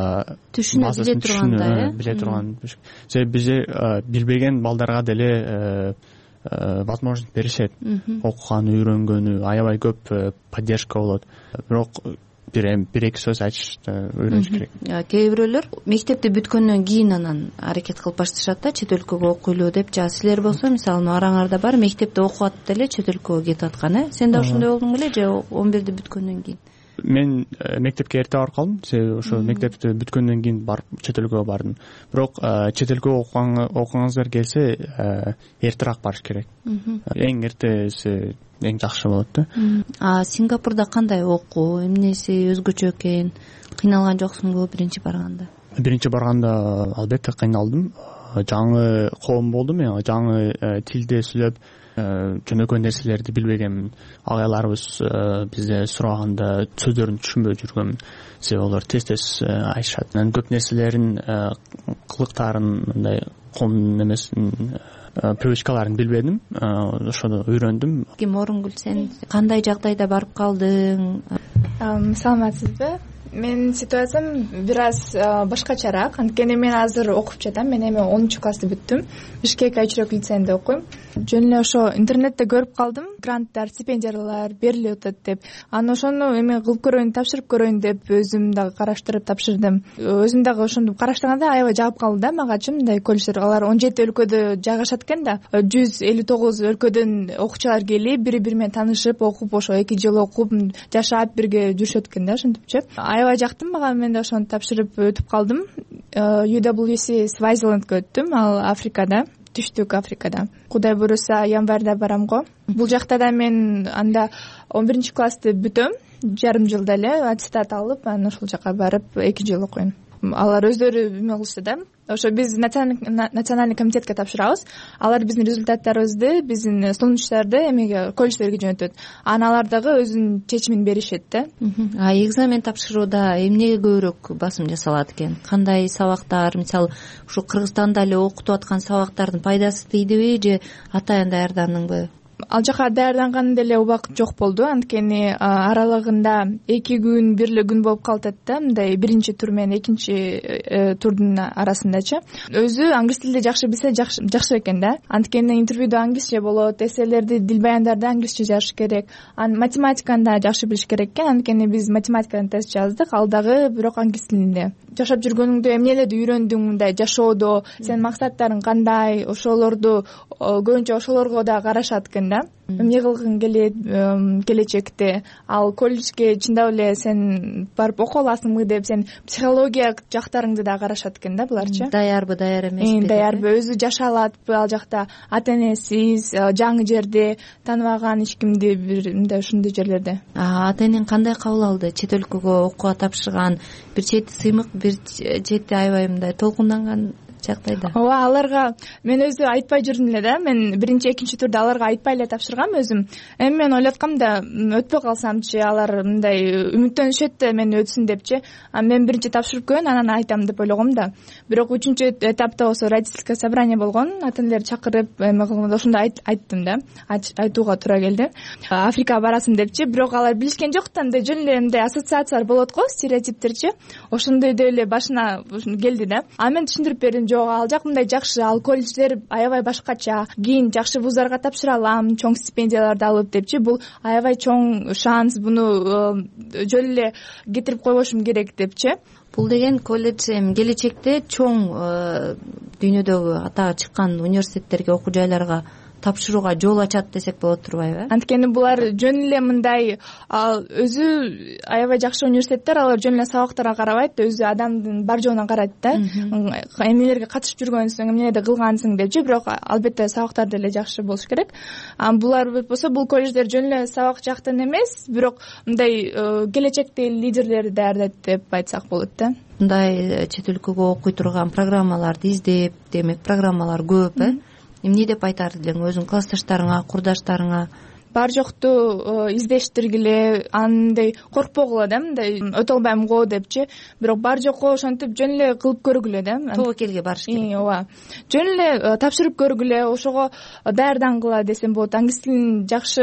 S20: түшүнүп
S21: биле турган. Себеби бизде билбеген балдарга деле возможность беришет. Окуганы, үйрөнгөнү аябай көп поддержка болот. Бирок бир-эки сөз айтышты, үйрөнүш керек.
S20: Кээ бирөөлөр мектепти бүткөндөн кийин анан аракет кылып башташат да, чет өлкөгө окуйлуу деп. Жана силер болсо, мисалы, араңарда бар, мектепте окуп атып эле чет өлкөгө кетип аткан, Сен да ошондой болдуң беле же 11-ти бүткөндөн кийин?
S21: Мен мектепке эрте барып калдым, себеби ошо мектепти бүткөндөн кийин барып чет өлкөгө бардым. Бирок чет өлкөгө окугуңуздар келсе, эртерээк барыш керек. Эң эртеси эң жакшы болот да.
S20: Сингапурда кандай окуу, эмнеси өзгөчө экен? Кыйналган жоксуңбу биринчи барганда?
S21: Биринчи барганда албетте кыйналдым. Жаңы коом болду, мен жаңы тилде сүйлөп, жөнөкөй нерселерди билбегенмин. Агайларыбыз бизде сураганда сөздөрүн түшүнбөй жүргөмүн. Себеби алар тез айтышат. Мен көп нерселерин, кылыктарын, мындай коомдун эмесин, привычкаларын билбедим. Ошону үйрөндүм.
S20: Орунгүл, сен кандай жагдайда барып калдың?
S22: Саламатсызбы? Менин ситуациям бир аз башкачараак. Анткени мен азыр окуп жатам. Мен эми 10-классты бүттүм. Бишкек Айчүрөк лицейинде окуйм. Жөн эле ошо интернетте көрүп калдым. Гранттар, стипендиялар берилип атат деп. Анан ошону эми кылып көрөйүн, тапшырып көрөйүн деп өзүм дагы караштырып тапшырдым. Өзүм дагы ошону караштаганда аябай жагып калды да магачы мындай колледждер. Алар 17 өлкөдө жайгашат экен да. 159 өлкөдөн окуучулар келип, бири-бири менен таанышып, окуп, ошо 2 жыл окуп, жашап бирге жүрүшөт экен да, ошентипчи. Аябай жактым мага. Мен да ошону тапшырып өтүп калдым. UWC Свазилендке өттүм, ал Африкада, Түштүк Африкада. Кудай буюрса, январда барам го. Бул жакта да мен анда 11-классты бүтөм, жарым жылда эле аттестат алып, анан ошол жака барып 2 жыл окуйм. Алар өздөрү эме кылышты да. Ошо биз национальный комитетке тапшырабыз. Алар биздин результаттарыбызды, биздин сунуштарды эмеге, колледждерге жөнөтөт. Анан алар дагы өзүнүн чечимин беришет да.
S20: Экзамен тапшырууда эмнеге көбүрөөк басым жасалат экен? Кандай сабактар, мисалы, ушу Кыргызстанда эле окутуп аткан сабактардын пайдасы тийдиби же атайын даярдандыңбы?
S22: Ал жака даярданган деле убакыт жок болду, анткени аралыгында 2 күн, бир эле күн болуп калат да, мындай биринчи тур менен экинчи турдун арасындачы. Өзү англис тилде жакшы билсе жакшы экен да, анткени интервьюда англисче болот, эсселерди, дил баяндарды англисче жазыш керек, математиканы да жакшы билиш керек экен, анткени биз математикадан тест жаздык, ал дагы бирок англис тилинде. Жашап жүргөнүңдө эмнелерди үйрөндүң мындай жашоодо, сенин максаттарың кандай, ошолорду көбүнчө ошолорго да карашат экен да, эмне кылгың келет келечекте, ал колледжге чындап эле сен барып окуп аласыңбы деп сен психология жактарыңды да карашат экен да буларчы.
S20: Даярбы, даяр эмеспи,
S22: даярбы, өзү жаша алатпы ал жакта, ата энесиз, жаңы жерде, тааныбаган эч кимди, бир мындай ушундай жерлерде.
S20: Ата энең кандай кабыл алды? Чет өлкөгө окууга тапшырган, бир чети сыймык, бир чети аябай мындай толкунданган жагдайда.
S22: Ооба, аларга мен өзү айтпай жүрдүм эле да. Мен биринчи, экинчи турда аларга айтпай эле тапшыргам өзүм. Эми мен ойлоткам да, өтпөй калсамчы, алар мындай үмүттөнүшөт да мен өтсүн депчи. Мен биринчи тапшырып көрөйүн, анан айтам деп ойлогом да. Бирок үчүнчү этапта болсо родительское собрание болгон, ата энелерди чакырып, ошондо айттым да. Айтууга туура келди. Африкага барасың депчи, бирок алар билишкен жок да, мындай жөн эле мындай ассоциациялар болот го, стереотиптерчи. Ошондой деп эле башына келди да. А мен түшүндүрүп бердим, жок, ал жак мындай жакшы, ал колледждер аябай башкача, кийин жакшы вуздарга тапшыра алам, чоң стипендияларды алып депчи. Бул аябай чоң шанс, буну жөн эле кетирип койбошум керек депчи.
S20: Бул деген колледж келечекте чоң дүйнөдөгү атага чыккан университеттерге, окуу жайларга тапшырууга жол ачат десек болот турбайбы?
S22: Анткени булар жөн эле мындай өзү аябай жакшы университеттер, алар жөн эле сабактарга карабайт, өзү адамдын бар жоогуна карайт да. Эмнелерге катышып жүргөнсүң, эмнелерди кылгансың депчи, бирок албетте сабактар деле жакшы болуш керек. Булар болсо, бул колледждер жөн эле сабак жактан эмес, бирок мындай келечекте лидерлерди даярдайт деп айтсак болот да.
S20: Мындай чет өлкөгө окуй турган программаларды издеп, демек программалар көп, эмне деп айтар элең өзүң классташтарыңа, курдаштарыңа?
S22: Бар жокту издештиргиле, андай коркпогула да, мындай өтө албайм го депчи, бирок бар жокко ошентип жөн эле кылып көргүлө да.
S20: Тобокелге барыш керек.
S22: Ооба. Жөн эле тапшырып көргүлө, ошого даярдангыла десем болот. Англис тилин жакшы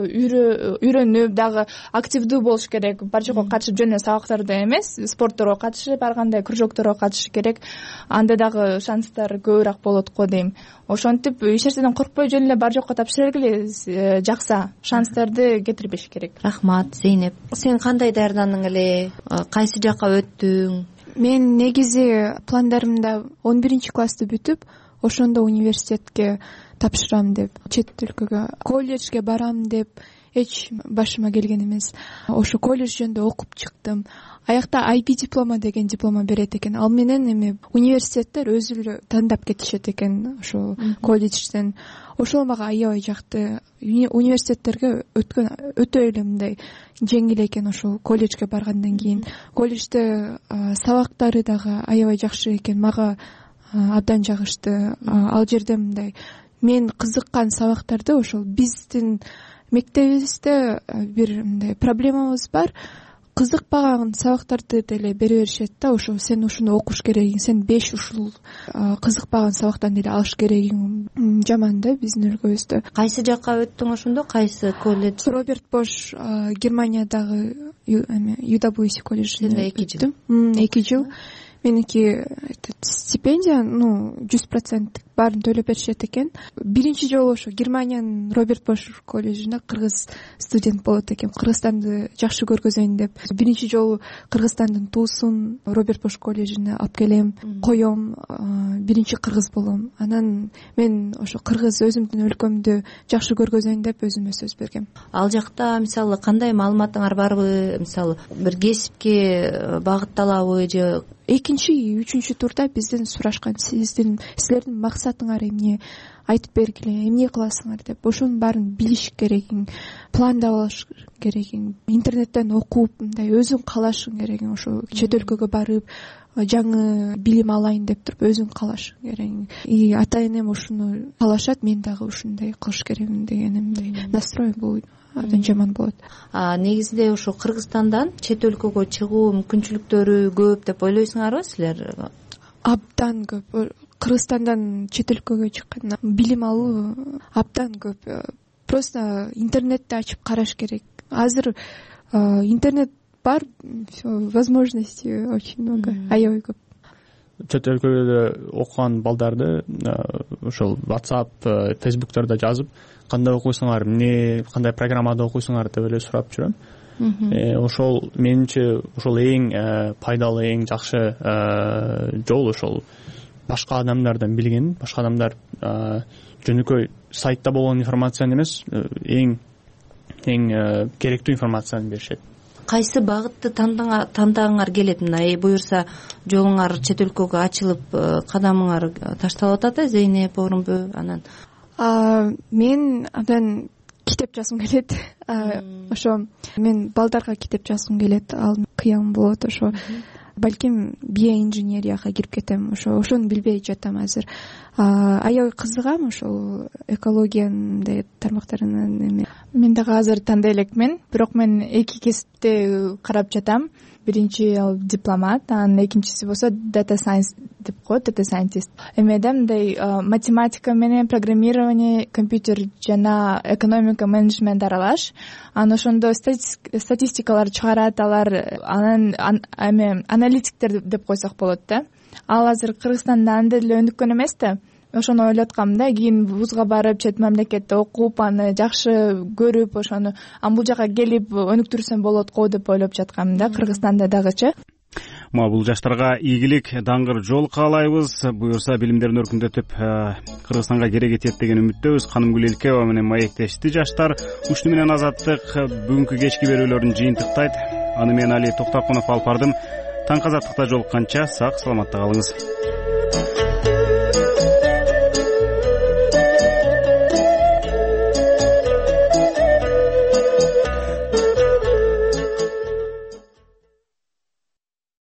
S22: үйрөнүп, дагы активдүү болуш керек. Бар жокко катышып жөн эле сабактарда эмес, спортторго катышып, ар кандай кружокторго катышыш керек. Анда дагы шанстар көбүрөөк болот го дейм. Ошентип эч нерседен коркпой жөн эле бар жокко тапшыра бергиле, жакса шанстарды кетирбеш керек.
S20: Рахмат, Зейнеп. Сен кандай даярдандың эле? Кайсы жакка өттүң?
S22: Мен негизи пландарымда 11 классты бүтүп, ошондо университетке тапшырам деп, чет өлкөгө, колледжге барам деп эч башыма келген эмес. Ошо колледж жөнүндө окуп чыктым. Аякта IB диплома деген диплома берет экен. Ал менен эми университеттер өзү эле тандап кетишет экен ошо колледжден. Ошол мага аябай жакты. Университеттерге өткөн өтө эле мындай жеңил экен ошол колледжге баргандан кийин. Колледжде сабактары дагы аябай жакшы экен. Мага абдан жагышты. Ал жерде мындай мен кызыккан сабактарды ошол биздин мектебибизде бир мындай проблемабыз бар. Кызыкпаган сабактарды деле бере беришет да, ошо сен ушуну окуш керегиң, сен 5 ушул кызыкпаган сабактан деле алыш керегиң жаман да биздин өлкөбүздө.
S20: Кайсы жакка өттүң ошондо? Кайсы колледж?
S22: Роберт Бош Германиядагы UWC колледжине өттүм. 2 жыл. Меники стипендия, 100% баарын төлөп беришет экен. Биринчи жолу ошо Германиянын Роберт Бош колледжине кыргыз студент болот экен. Кыргызстанды жакшы көргөзөйүн деп. Биринчи жолу Кыргызстандын туусун Роберт Бош колледжине алып келем, коем, биринчи кыргыз болом. Анан мен ошо кыргыз өзүмдүн өлкөмдү жакшы көргөзөйүн деп өзүмө сөз бергем.
S20: Ал жакта мисалы кандай маалыматыңар барбы? Мисалы бир кесипке багытталабы же
S22: экинчи, үчүнчү турда бизден сурашкан, силердин максатыңар эмне, айтып бергиле, эмне кыласыңар деп. Ошонун баарын билиш керегиң, пландап алыш керегиң, интернеттен окуп, мындай өзүң каалашың керегиң, ошо чет өлкөгө барып жаңы билим алайын деп туруп өзүң каалашың керегиң. И ата энем ушуну каалашат, мен дагы ушундай кылыш керекмин дегенimдей настрой бул абдан жаман болот.
S20: Негизинде ошо Кыргызстандан чет өлкөгө чыгуу мүмкүнчүлүктөрү көп деп ойлойсуңарбы силер?
S22: Абдан көп. Кыргызстандан чет өлкөгө чыккан билим алуу абдан көп. Просто интернетти ачып караш керек. Азыр интернет бар, возможности очень много, аябай көп.
S21: Чет өлкөгө окуган балдарды ошол WhatsApp, Facebook'тарда жазып, кандай окуйсуңар, эмне, кандай программада окуйсуңар деп эле сурап жүрөм. Ошол менимче ошол эң пайдалуу, эң жакшы жол ошол башка адамдардан билген, башка адамдар жөнөкөй сайтта болгон информацияны эмес, эң керектүү информацияны беришет.
S20: Кайсы багытты тандагыңар келет? Мына буюрса жолуңар чет өлкөгө ачылып, кадамыңар ташталып атат, Зейнеп Орунбөө. Анан
S22: мен абдан китеп жазгым келет. Ошо мен балдарга китеп жазгым келет. Ал кыян болот. Ошо балким биоинженерияга кирип кетем. Ошону билбей жатам азыр. Аябай кызыгам ошол экологиянын тармактарына. Мен дагы азыр тандай элекмин, бирок мен эки кесипти карап жатам. Биринчи ал дипломат, анан экинчиси болсо data science деп коет, data scientist. Эмеде мындай математика менен программирование, компьютер жана экономика менеджмент аралаш. Анан ошондо статистикалар чыгарат алар, анан аналитиктер деп койсок болот да. Ал азыр Кыргызстанда андай эле өнүккөн эмес да. Ошону ойлоп аткам да, кийин вузга барып, чет мамлекетте окуп, аны жакшы көрүп, ошону бул жака келип өнүктүрсөм болот го деп ойлоп жаткам да, Кыргызстанда дагычы.
S1: Бул жаштарга ийгилик, даңгыр жол каалайбыз. Буюрса билимдерин өркүндөтүп, Кыргызстанга керек этет деген үмүттөбүз. Канымгүл Элкеева менен маектешти жаштар. Учту менен Азаттык бүгүнкү кечки берүүлөрүн жыйынтыктайт. Аны мен Али Токтокунов алып бардым. Таң казаттыкта жолукканча сак саламатта калыңыз.